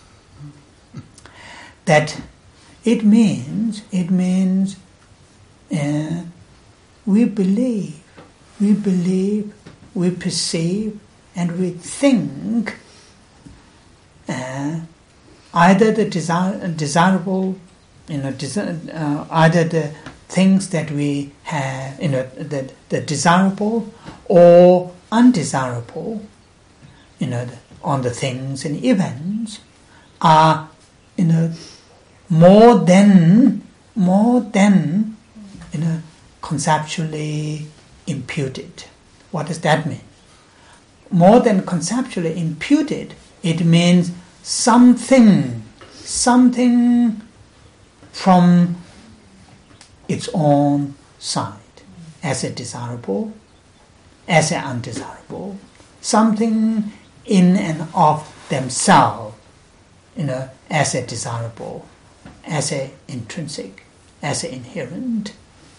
That it means, it means uh, we believe, we believe, we perceive, and we think uh, either the desire, desirable you know, desi- uh, either the things that we have, you know, the, the desirable or undesirable, you know, the, on the things and events are, you know, more than, more than, you know, conceptually imputed. What does that mean? More than conceptually imputed, it means something, something from its own side, as a desirable, as an undesirable, something in and of themselves, you know, as a desirable, as a intrinsic, as a inherent.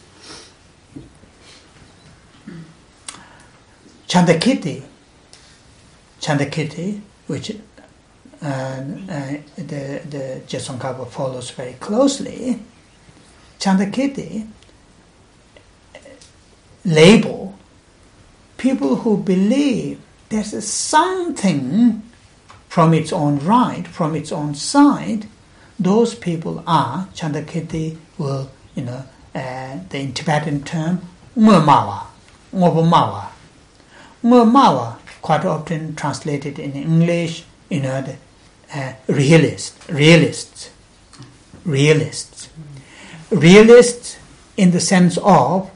Chandakirti, Chandakirti, which uh, uh, the the Je Tsongkhapa follows very closely. Chandakirti label people who believe there's something from its own right, from its own side. Those people are, Chandakirti will, you know, uh, the in Tibetan term, Ngömawa, Ngobumawa. Ngömawa, quite often translated in English, you know, the uh, realist, realists, realists. Realists in the sense of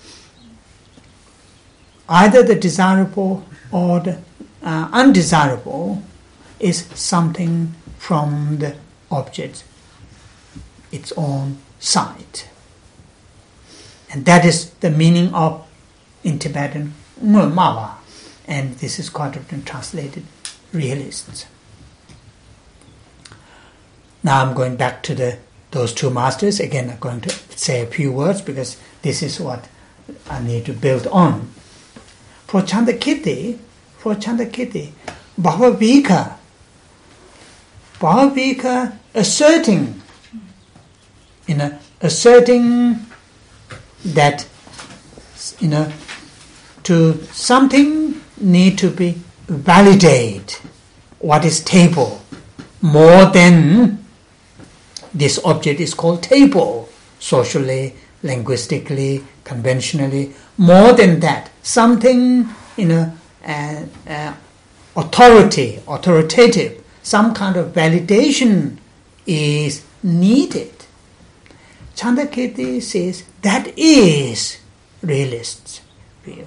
either the desirable or the uh, undesirable is something from the object, its own side. And that is the meaning of, in Tibetan, Ngömawa. And this is quite often translated realists. Now I'm going back to the those two masters. Again, I'm going to say a few words because this is what I need to build on. For Chandakirti, for Chandakirti, Bhavavika, Bhavavika asserting, you know, asserting that, you know, to something need to be validated what is table more than this object is called table, socially, linguistically, conventionally. More than that, something, you know, uh, uh, authority, authoritative, some kind of validation is needed. Chandakirti says that is realist's view.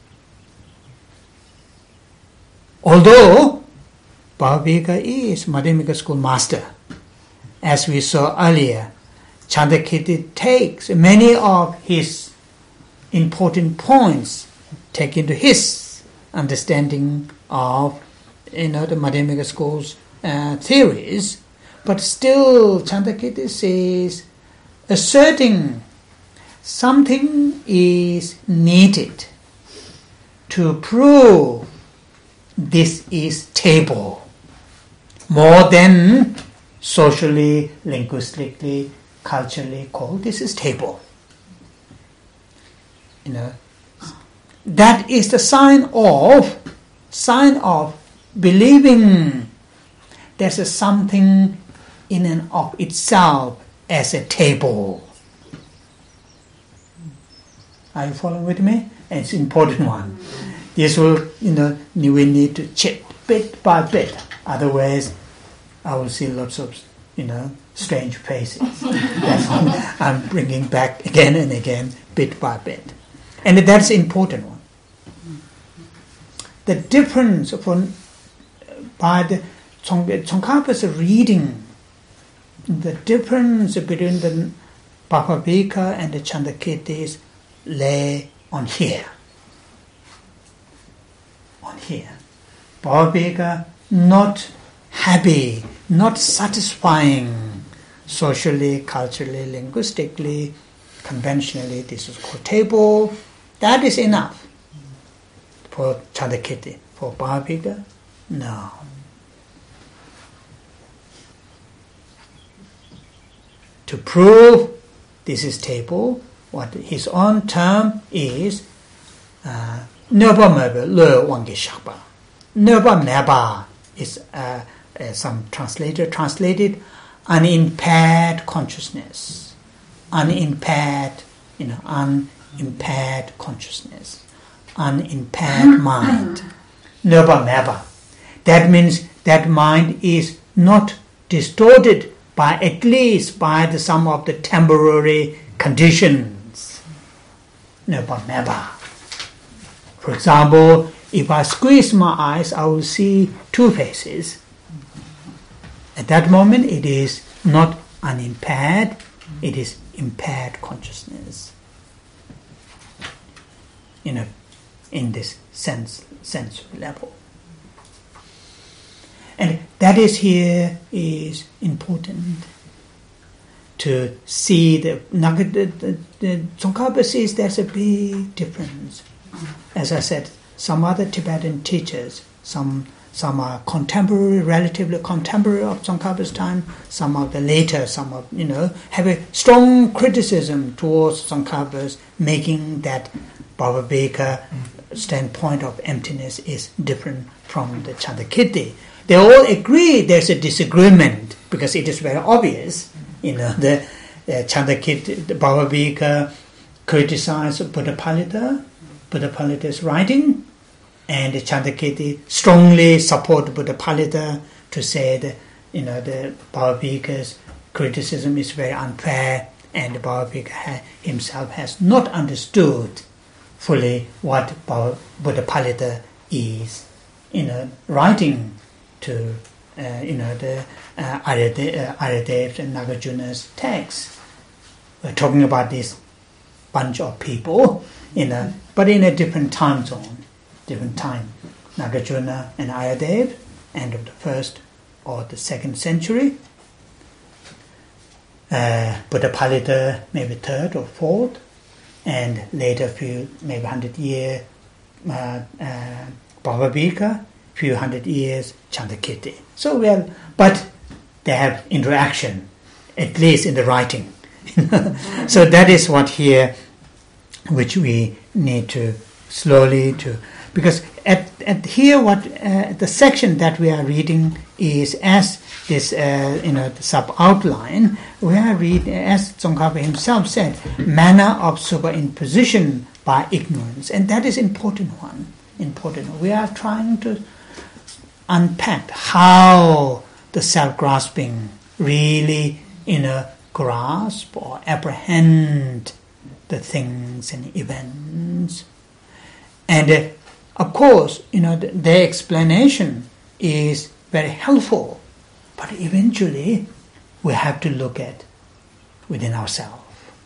Although Bhavavika is Madhyamika school master, as we saw earlier, Chandakirti takes many of his important points, take into his understanding of, you know, the Madhyamika school's uh, theories, but still Chandakirti says asserting something is needed to prove this is table more than socially, linguistically, culturally called this is table. You know, that is the sign of sign of believing there's a something in and of itself as a table. Are you following with me? It's an important one. This will, you know, we need to chip bit by bit. Otherwise, I will see lots of, you know, strange faces. That's what I'm bringing back again and again, bit by bit. And that's an important one. The difference from, by the Tsongkhapa's reading, the difference between the Bhavavika and the Chandakirtis lay on here. On here. Bhavavika not happy, not satisfying socially, culturally, linguistically, conventionally. This is called table. That is enough for Chandakirti. For Bhavavika, no. To prove this is table, what his own term is Nöpa Möba Le Wangi Shakpa. Nöpa Meba is uh, uh, some translator translated unimpaired consciousness, unimpaired, you know, unimpaired consciousness, unimpaired mind. Never, never. That means that mind is not distorted by at least by the some of the temporary conditions. Never, never. For example, if I squeeze my eyes, I will see two faces. At that moment, it is not unimpaired, it is impaired consciousness. You know, in this sense, sensory level. And that is here is important to see the the, the, the Tsongkhapa says there's a big difference. As I said, some other Tibetan teachers, some some are contemporary, relatively contemporary of Tsongkhapa's time, some of the later, some of, you know, have a strong criticism towards Tsongkhapa's, making that Bhavabhika standpoint of emptiness is different from the Chandakirti. They all agree there's a disagreement because it is very obvious. You know, the uh, Chandakirti, the Bhavabhika criticized Buddhapalita, Buddhapalita's writing, and the Chandakirti strongly support Buddhapalita to say that, you know, the Bhavabhika's criticism is very unfair, and the Bhavabhika ha- himself has not understood fully what Buddhapalita is, you know, writing to, uh, you know, the uh, Aryadeva and Nagarjuna's text. We're talking about this bunch of people, you know, but in a different time zone, different time. Nagarjuna and Aryadeva, end of the first or the second century. Uh, Buddhapalita, maybe third or fourth, and later, few maybe hundred year, uh, uh, Bhavabhika, few hundred years, Chandakirti. So well, but they have interaction, at least in the writing. So that is what here, which we need to slowly to, because at, at here what uh, the section that we are reading is as this, uh, you know, the sub outline. We are reading, as Tsongkhapa himself said, manner of superimposition by ignorance, and that is important one. Important. We are trying to unpack how the self-grasping really, you know, grasp or apprehend the things and events. And uh, of course, you know, the, their explanation is very helpful, but eventually we have to look at within ourselves.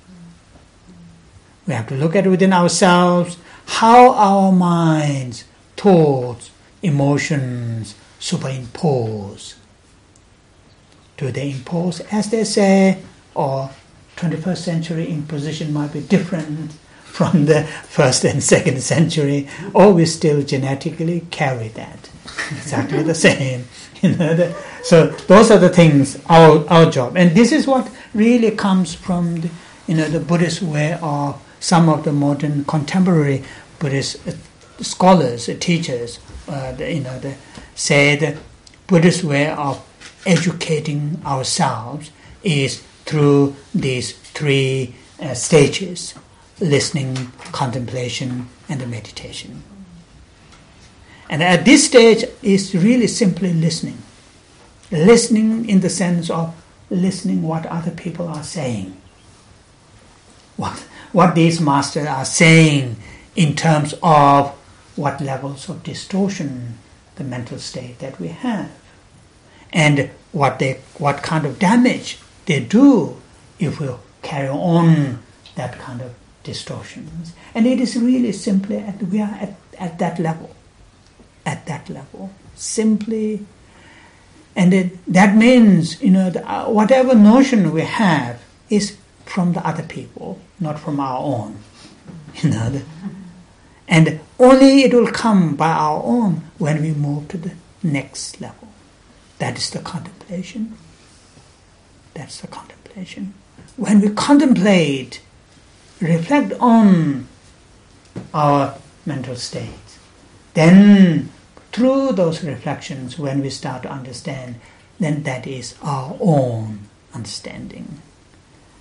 We have to look at within ourselves how our minds, thoughts, emotions superimpose. Do they impose, as they say, or twenty-first century imposition might be different from the first and second century, or we still genetically carry that exactly the same. You know, the, so those are the things, our our job, and this is what really comes from the, you know, the Buddhist way of some of the modern contemporary Buddhist uh, scholars, uh, teachers, uh, the, you know, the, say the Buddhist way of educating ourselves is through these three uh, stages: listening, contemplation, and the meditation. And at this stage is really simply listening. Listening in the sense of listening what other people are saying. What, what these masters are saying in terms of what levels of distortion the mental state that we have. And what they, what kind of damage they do if we carry on that kind of distortions. And it is really simply, at, we are at, at that level. At that level. Simply. And it, that means, you know, the, uh, whatever notion we have is from the other people, not from our own. You know, the, and only it will come by our own when we move to the next level. That is the contemplation. That's the contemplation. When we contemplate, reflect on our mental state, then through those reflections, when we start to understand, then that is our own understanding.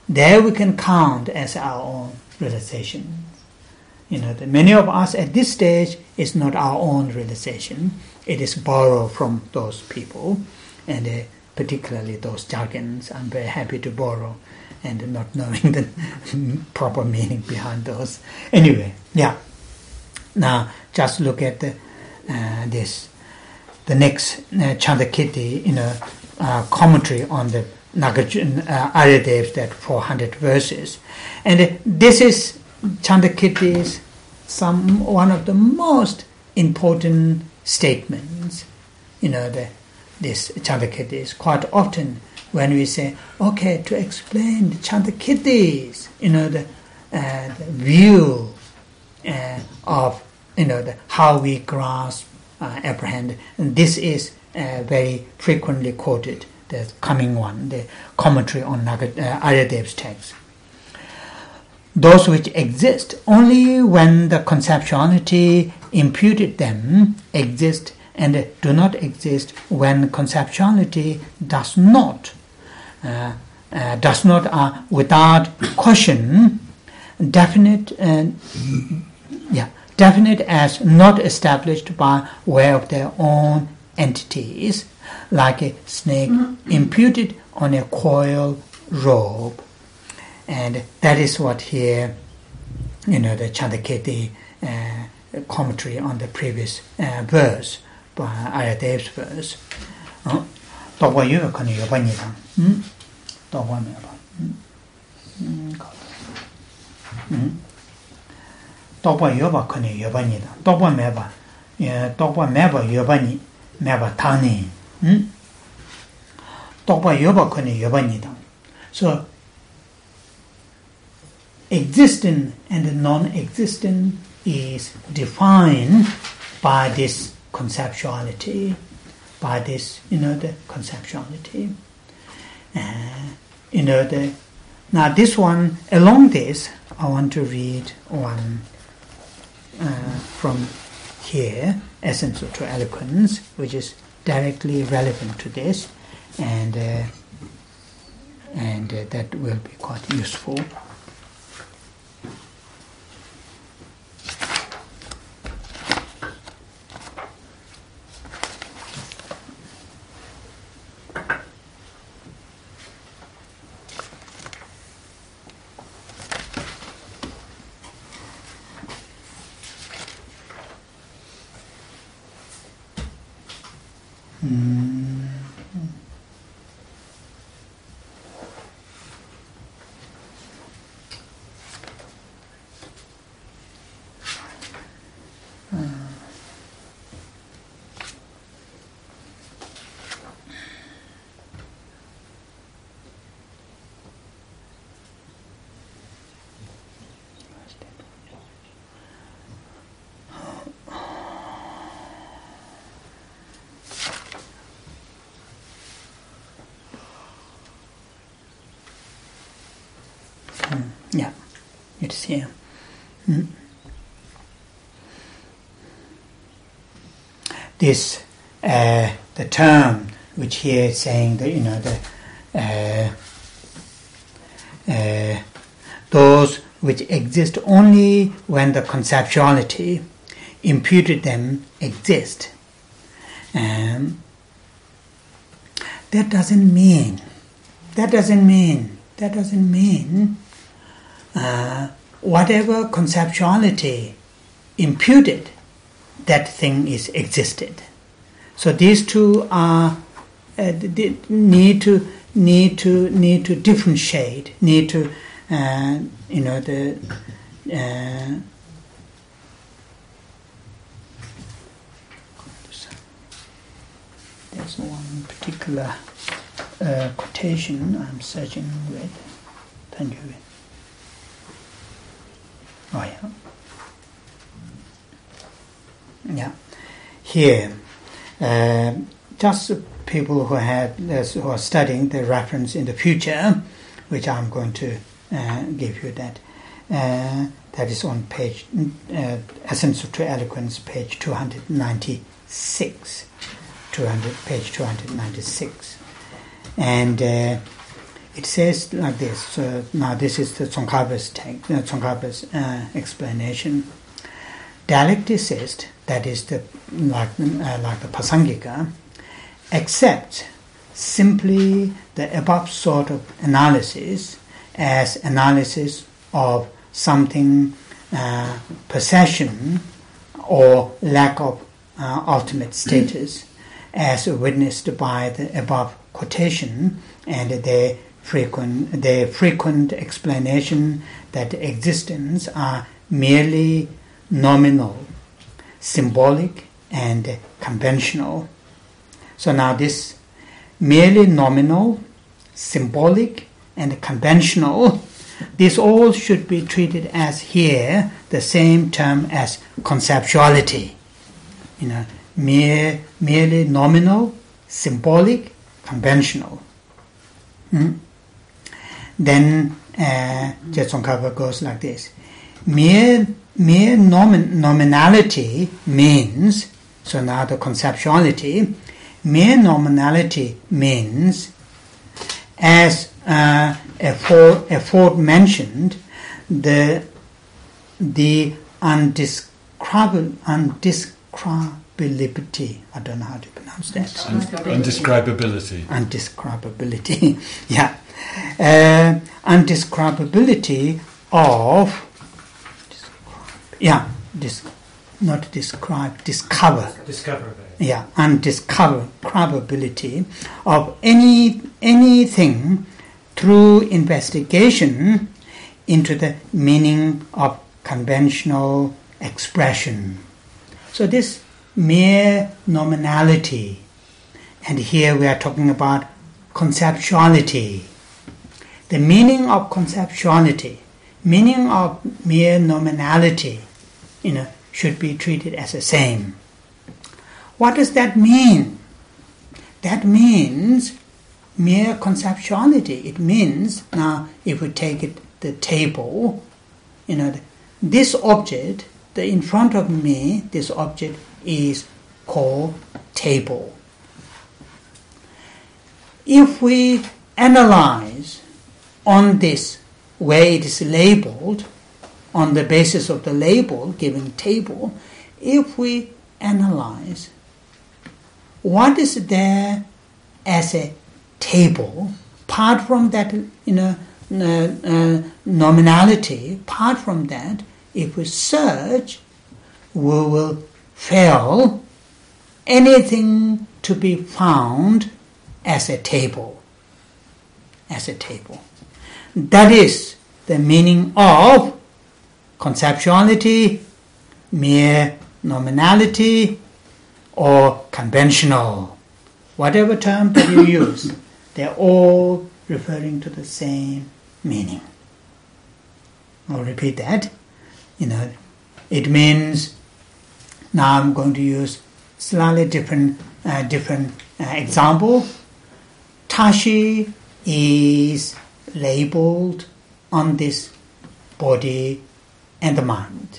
there we can count as our own realization. You know, the, many of us at this stage is not our own realization. It is borrowed from those people, and uh, particularly those jargons. I'm very happy to borrow, and not knowing the proper meaning behind those. Anyway, yeah. Now, just look at the, uh, this. The next uh, Chandakirti, you know, uh, commentary on the Nagarjuna uh, Aryadev's that four hundred verses, and uh, this is Chandakirti's some one of the most important statements. You know, the, this Chandakirti is quite often when we say, okay, to explain the Chandakirtis, you know, the, uh, the view uh, of, you know, the, how we grasp, uh, apprehend, and this is uh, very frequently quoted, the coming one, the commentary on Naga, uh, Aryadev's text. Those which exist only when the conceptuality imputed them exist, and do not exist when conceptuality does not, uh, uh, does not, uh, without question, definite, uh, yeah, definite as not established by way of their own entities, like a snake imputed on a coil rope. And that is what here, you know, the Chandakirti uh, commentary on the previous uh, verse, by Aryadev's verse. Tokwa yuwa kani yuwa nidang. Tokwa meba. Tokwa yuwa kani yuwa nidang. Tokwa meba. Tokwa meba yuwa ni meba tani. Tokwa yuwa kani yuwa nidang. So, existent and non-existent is defined by this conceptuality, by this, you know, the conceptuality. Uh, you know, the, now this one, along this, I want to read one uh, from here, Essence of True Eloquence, which is directly relevant to this, and uh, and uh, that will be quite useful. Yeah, it's here. Mm. This, uh, the term which here is saying that, you know, the uh, uh, those which exist only when the conceptuality imputed them exist. Um, that doesn't mean, that doesn't mean, that doesn't mean Uh, whatever conceptuality imputed, that thing is existed. So these two are uh, need to need to need to differentiate. Need to uh, you know the uh, there's one particular uh, quotation I'm searching with. Thank you. Oh yeah. Yeah. Here, uh, just people who have who are studying the reference in the future, which I'm going to uh, give you that. Uh, that is on page uh, Essence of True Eloquence, page two hundred ninety-six. two hundred, page two hundred ninety-six, and uh, it says like this. So now this is the Tsongkhapa's take, uh, Tsongkhapa's uh, explanation. Dialecticist, that is the like uh, like the Pasangika, accepts simply the above sort of analysis as analysis of something, uh, possession or lack of uh, ultimate status, as witnessed by the above quotation and their frequent their frequent explanation that existence are merely nominal, symbolic, and conventional. So now this merely nominal, symbolic, and conventional, this all should be treated as here the same term as conceptuality. You know, mere, merely nominal, symbolic, conventional. Hmm? Then uh, Tsongkhapa goes like this. Mere, mere nomin, nominality means, so now the conceptuality, mere nominality means, as uh, afore, aforementioned, the the undescribable, undescribability, I don't know how to pronounce that. Undescribability. Undescribability, yeah. Uh, undescribability of, yeah, dis, not describe, discover. Discoverability. Yeah, undiscoverability of any anything through investigation into the meaning of conventional expression. So this mere nominality, and here we are talking about conceptuality. The meaning of conceptuality, meaning of mere nominality, you know, should be treated as the same. What does that mean? That means mere conceptuality. It means, now if we take it, the table, you know, this object, the in front of me, this object is called table. If we analyze on this, where it is labeled, on the basis of the label given table, if we analyze what is there as a table, apart from that, you know, uh, uh, nominality, apart from that, if we search, we will fail anything to be found as a table. As a table. That is the meaning of conceptuality, mere nominality, or conventional. Whatever term that you use, they're all referring to the same meaning. I'll repeat that. You know, it means, now I'm going to use slightly different uh, different uh, example. Tashi is labeled on this body and the mind.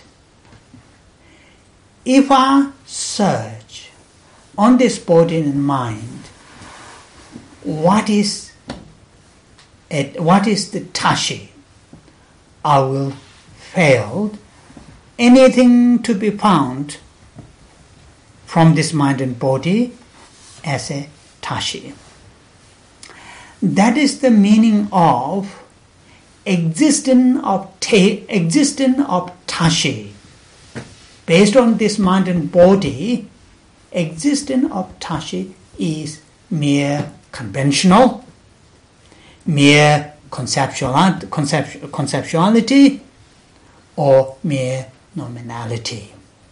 If I search on this body and mind, what is it, what is the tashi? I will fail anything to be found from this mind and body as a tashi. That is the meaning of existence of ta- existence of tashi. Based on this mind and body, existence of tashi is mere conventional, mere conceptual, concept, conceptuality, or mere nominality.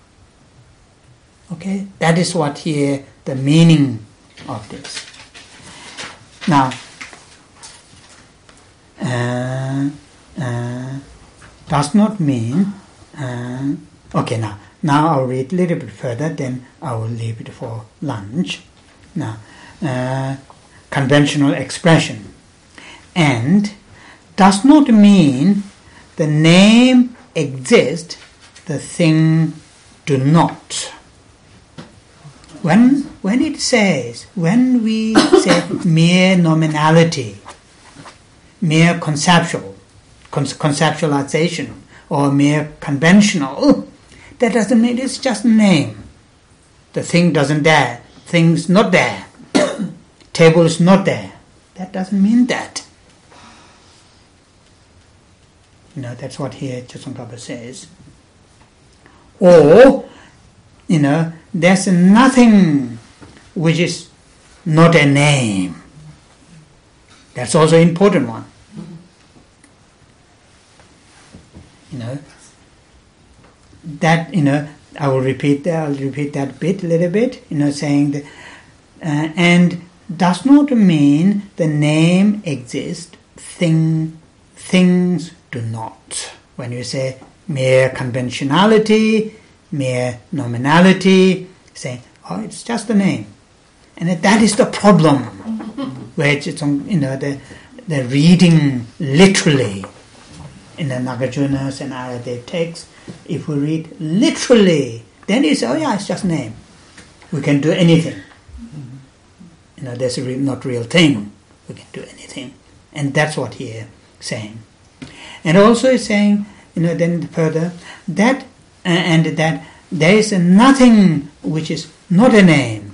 Okay, that is what here the meaning of this. Now, uh, uh, does not mean. Uh, okay, now now I'll read a little bit further. Then I will leave it for lunch. Now, uh, conventional expression, and does not mean the name exists, the thing do not. When when it says, when we say mere nominality, mere conceptual, con- conceptualization or mere conventional, that doesn't mean it's just a name. The thing doesn't there. Thing's not there. Table is not there. That doesn't mean that. You know, that's what here Tsongkhapa says. Or, you know, there's nothing which is not a name. That's also an important one. You know, that, you know, I will repeat that, I'll repeat that bit, a little bit, you know, saying that, uh, and does not mean the name exists, thing, things do not. When you say mere conventionality, mere nominality, saying, oh, it's just a name. And that is the problem, where it's, you know, the, the reading literally in the Nagarjuna's and Ayadev texts. If we read literally, then it's, oh yeah, it's just a name. We can do anything. You know, there's a real, not real thing. We can do anything. And that's what he is saying. And also he's saying, you know, then further, that, uh, and that there is nothing which is not a name.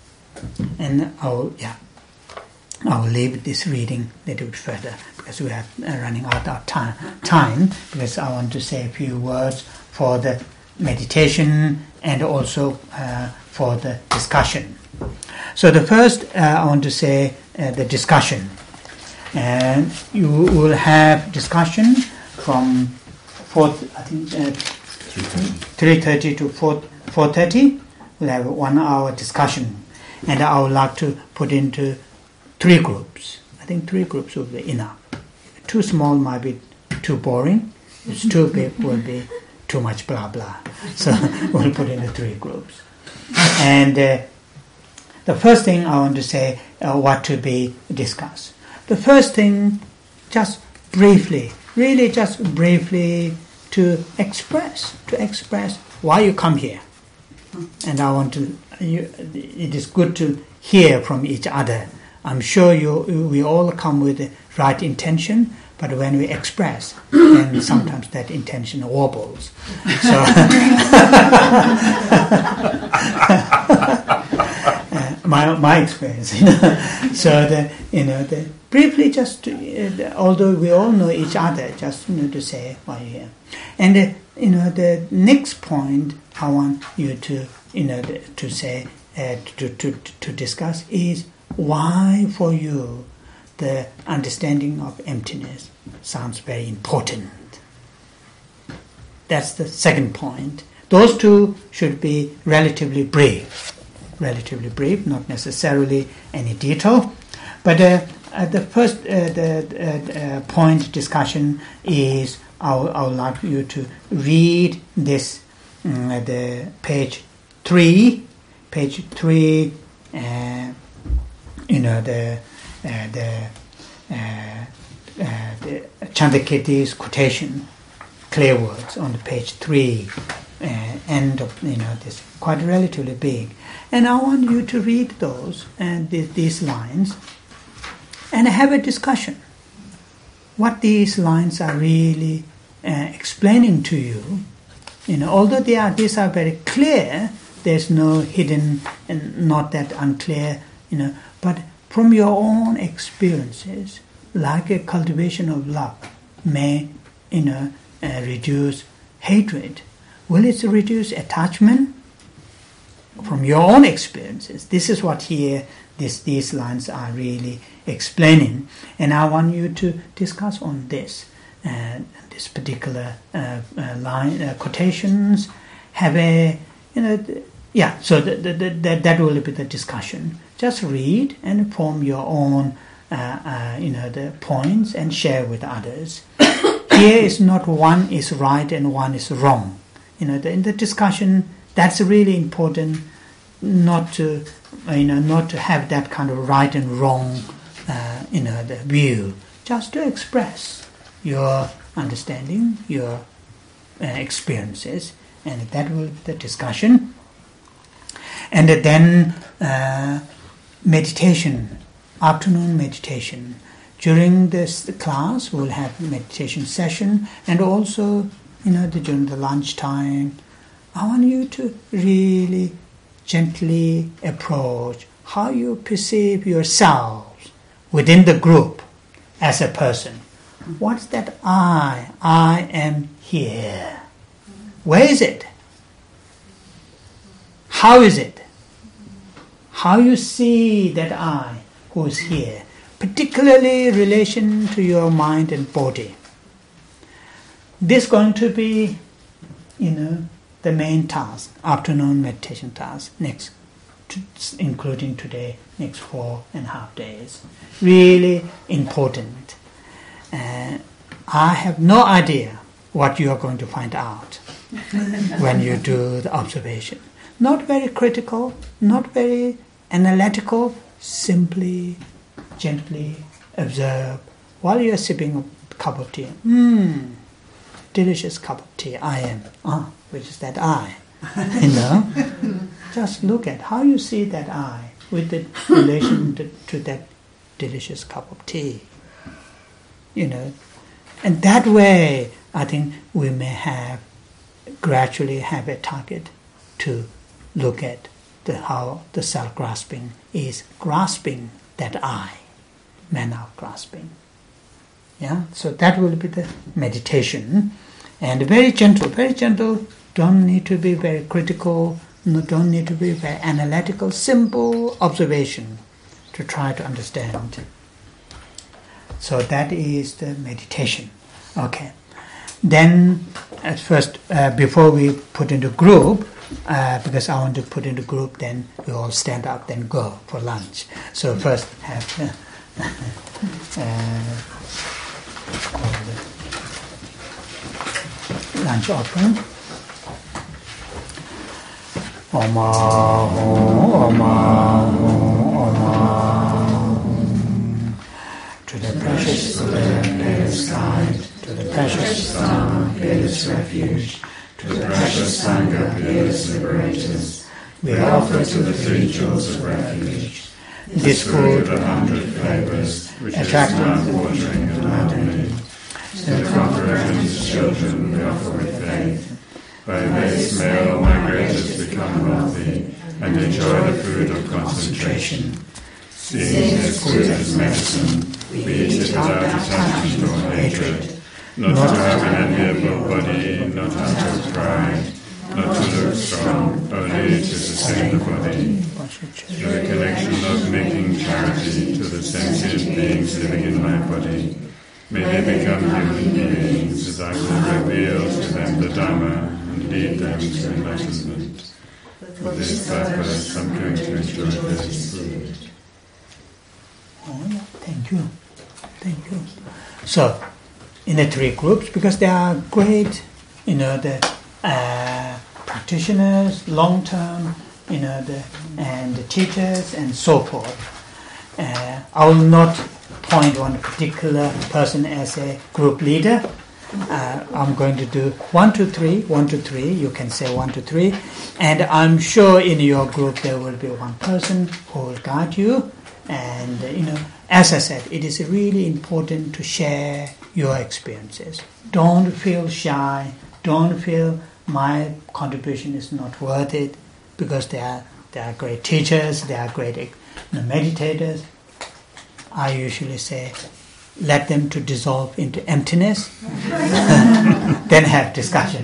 And I'll, yeah, I'll leave this reading a little bit further, because we are running out of time, time, because I want to say a few words for the meditation and also uh, for the discussion. So the first, uh, I want to say uh, the discussion. And you will have discussion from four, I think, uh, three thirty to four thirty. We'll have a one-hour discussion. And I would like to put into three groups. I think three groups will be enough. Too small might be too boring. It's too big will be too much blah blah. So we'll put into three groups. And uh, the first thing I want to say, uh, what to be discussed. The first thing, just briefly, really just briefly, to express, to express why you come here. And I want to, you, it is good to hear from each other. I'm sure you, we all come with the right intention, but when we express, then sometimes that intention wobbles. So, uh, my my experience, you know. So the you know the briefly just to, uh, although we all know each other, just you know to say why you're here. And uh, you know the next point I want you to you know to say uh, to to to discuss is why for you the understanding of emptiness sounds very important. That's the second point. Those two should be relatively brief, relatively brief, not necessarily any detail. But uh, uh, the first uh, the uh, uh, point discussion is I would like you to read this, um, the page three, page three. Uh, you know the uh, the, uh, uh, the Chandrakirti's quotation, clear words on the page three, uh, end of you know this quite relatively big, and I want you to read those and th- these lines, and have a discussion. What these lines are really uh, explaining to you, you know, although they are these are very clear, there's no hidden and not that unclear, you know, but from your own experiences, like a cultivation of love may, you know, uh, reduce hatred. Will it reduce attachment? From your own experiences, this is what here this, these lines are really explaining, and I want you to discuss on this, uh, this particular uh, uh, line uh, quotations. Have a, you know, th- yeah. So the, the, the, that that will be the discussion. Just read and form your own, uh, uh, you know, the points and share with others. Here is not one is right and one is wrong. You know, the, in the discussion, that's really important. Not to, you know, not to have that kind of right and wrong, uh, you know, the view. Just to express your understanding, your uh, experiences, and that will be the discussion. And then. Uh, Meditation, afternoon meditation, during this class we'll have meditation session, and also, you know, the, during the lunchtime, I want you to really gently approach how you perceive yourselves within the group as a person. What's that I? I am here. Where is it? How is it? How you see that I who is here, particularly in relation to your mind and body. This is going to be, you know, the main task, afternoon meditation task, next, to, including today, next four and a half days. Really important. Uh, I have no idea what you are going to find out when you do the observation. Not very critical, not very analytical, simply, gently observe while you are sipping a cup of tea. Mmm, delicious cup of tea, I am. Ah, which is that I? You know? Just look at how you see that I with the relation to, to that delicious cup of tea. You know, and that way I think we may have gradually have a target to look at the, how the self-grasping is grasping that I, manner of grasping. Yeah, so that will be the meditation, and very gentle, very gentle. Don't need to be very critical. No, don't need to be very analytical. Simple observation to try to understand. So that is the meditation. Okay. Then, at first, uh, before we put into group, uh, because I want to put into group, then we all stand up, then go for lunch. So first have uh, uh, lunch offering. Oma, Oma, Oma. To the precious Buddha, made us guide. To the precious Dharma, made us refuge. To the precious Sangha, made us liberators. We offer to the three jewels of refuge this food of a hundred flavors, attracting the watering of the mountain. To the conference children, we offer with faith. By this may all migrators become wealthy and enjoy the food of concentration. Seeing this food as medicine, we eat it without attachment or hatred, not to have an enviable body, not out of pride, not to look strong, only to sustain the body. Through the connection of making charity to the sentient beings living in my body, may they become human beings as I will reveal to them the Dhamma and lead them to enlightenment. For this purpose, I'm going to enjoy this food. Oh, yeah. Thank you. Thank you. So, in the three groups, because they are great, you know, the uh, practitioners, long-term, you know, the and the teachers and so forth. Uh, I will not point one particular person as a group leader. Uh, I'm going to do one, two, three, one, two, three. You can say one, two, three, and I'm sure in your group there will be one person who will guide you. And uh, you know, as I said, it is really important to share your experiences. Don't feel shy. Don't feel my contribution is not worth it, because they are they are great teachers. They are great, you know, meditators. I usually say, let them to dissolve into emptiness, then have discussion.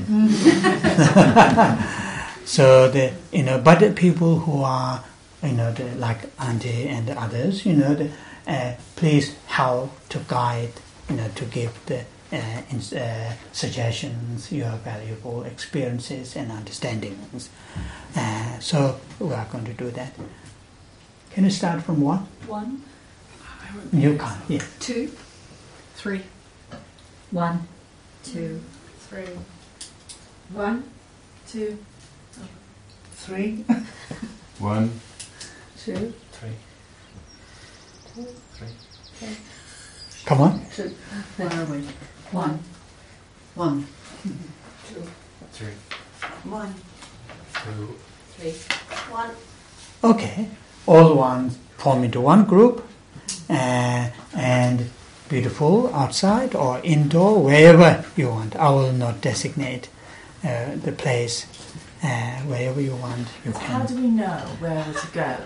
So the you know, but the people who are, you know, the, like Andy and the others, you know, the, uh, please help to guide, you know, to give the uh, in, uh, suggestions, your valuable experiences and understandings. Uh, so we are going to do that. Can you start from what? One. You can't. Yeah. Two. Three. One, two, Three. one, two, Three. One, two, three, three. Come on. two. Where are we? One, one, Two. Three, one, two. Three. One. Okay. All ones form into one group, uh, and beautiful outside or indoor, wherever you want. I will not designate uh, the place. Uh, wherever you want, you How can. do we know where we're to go?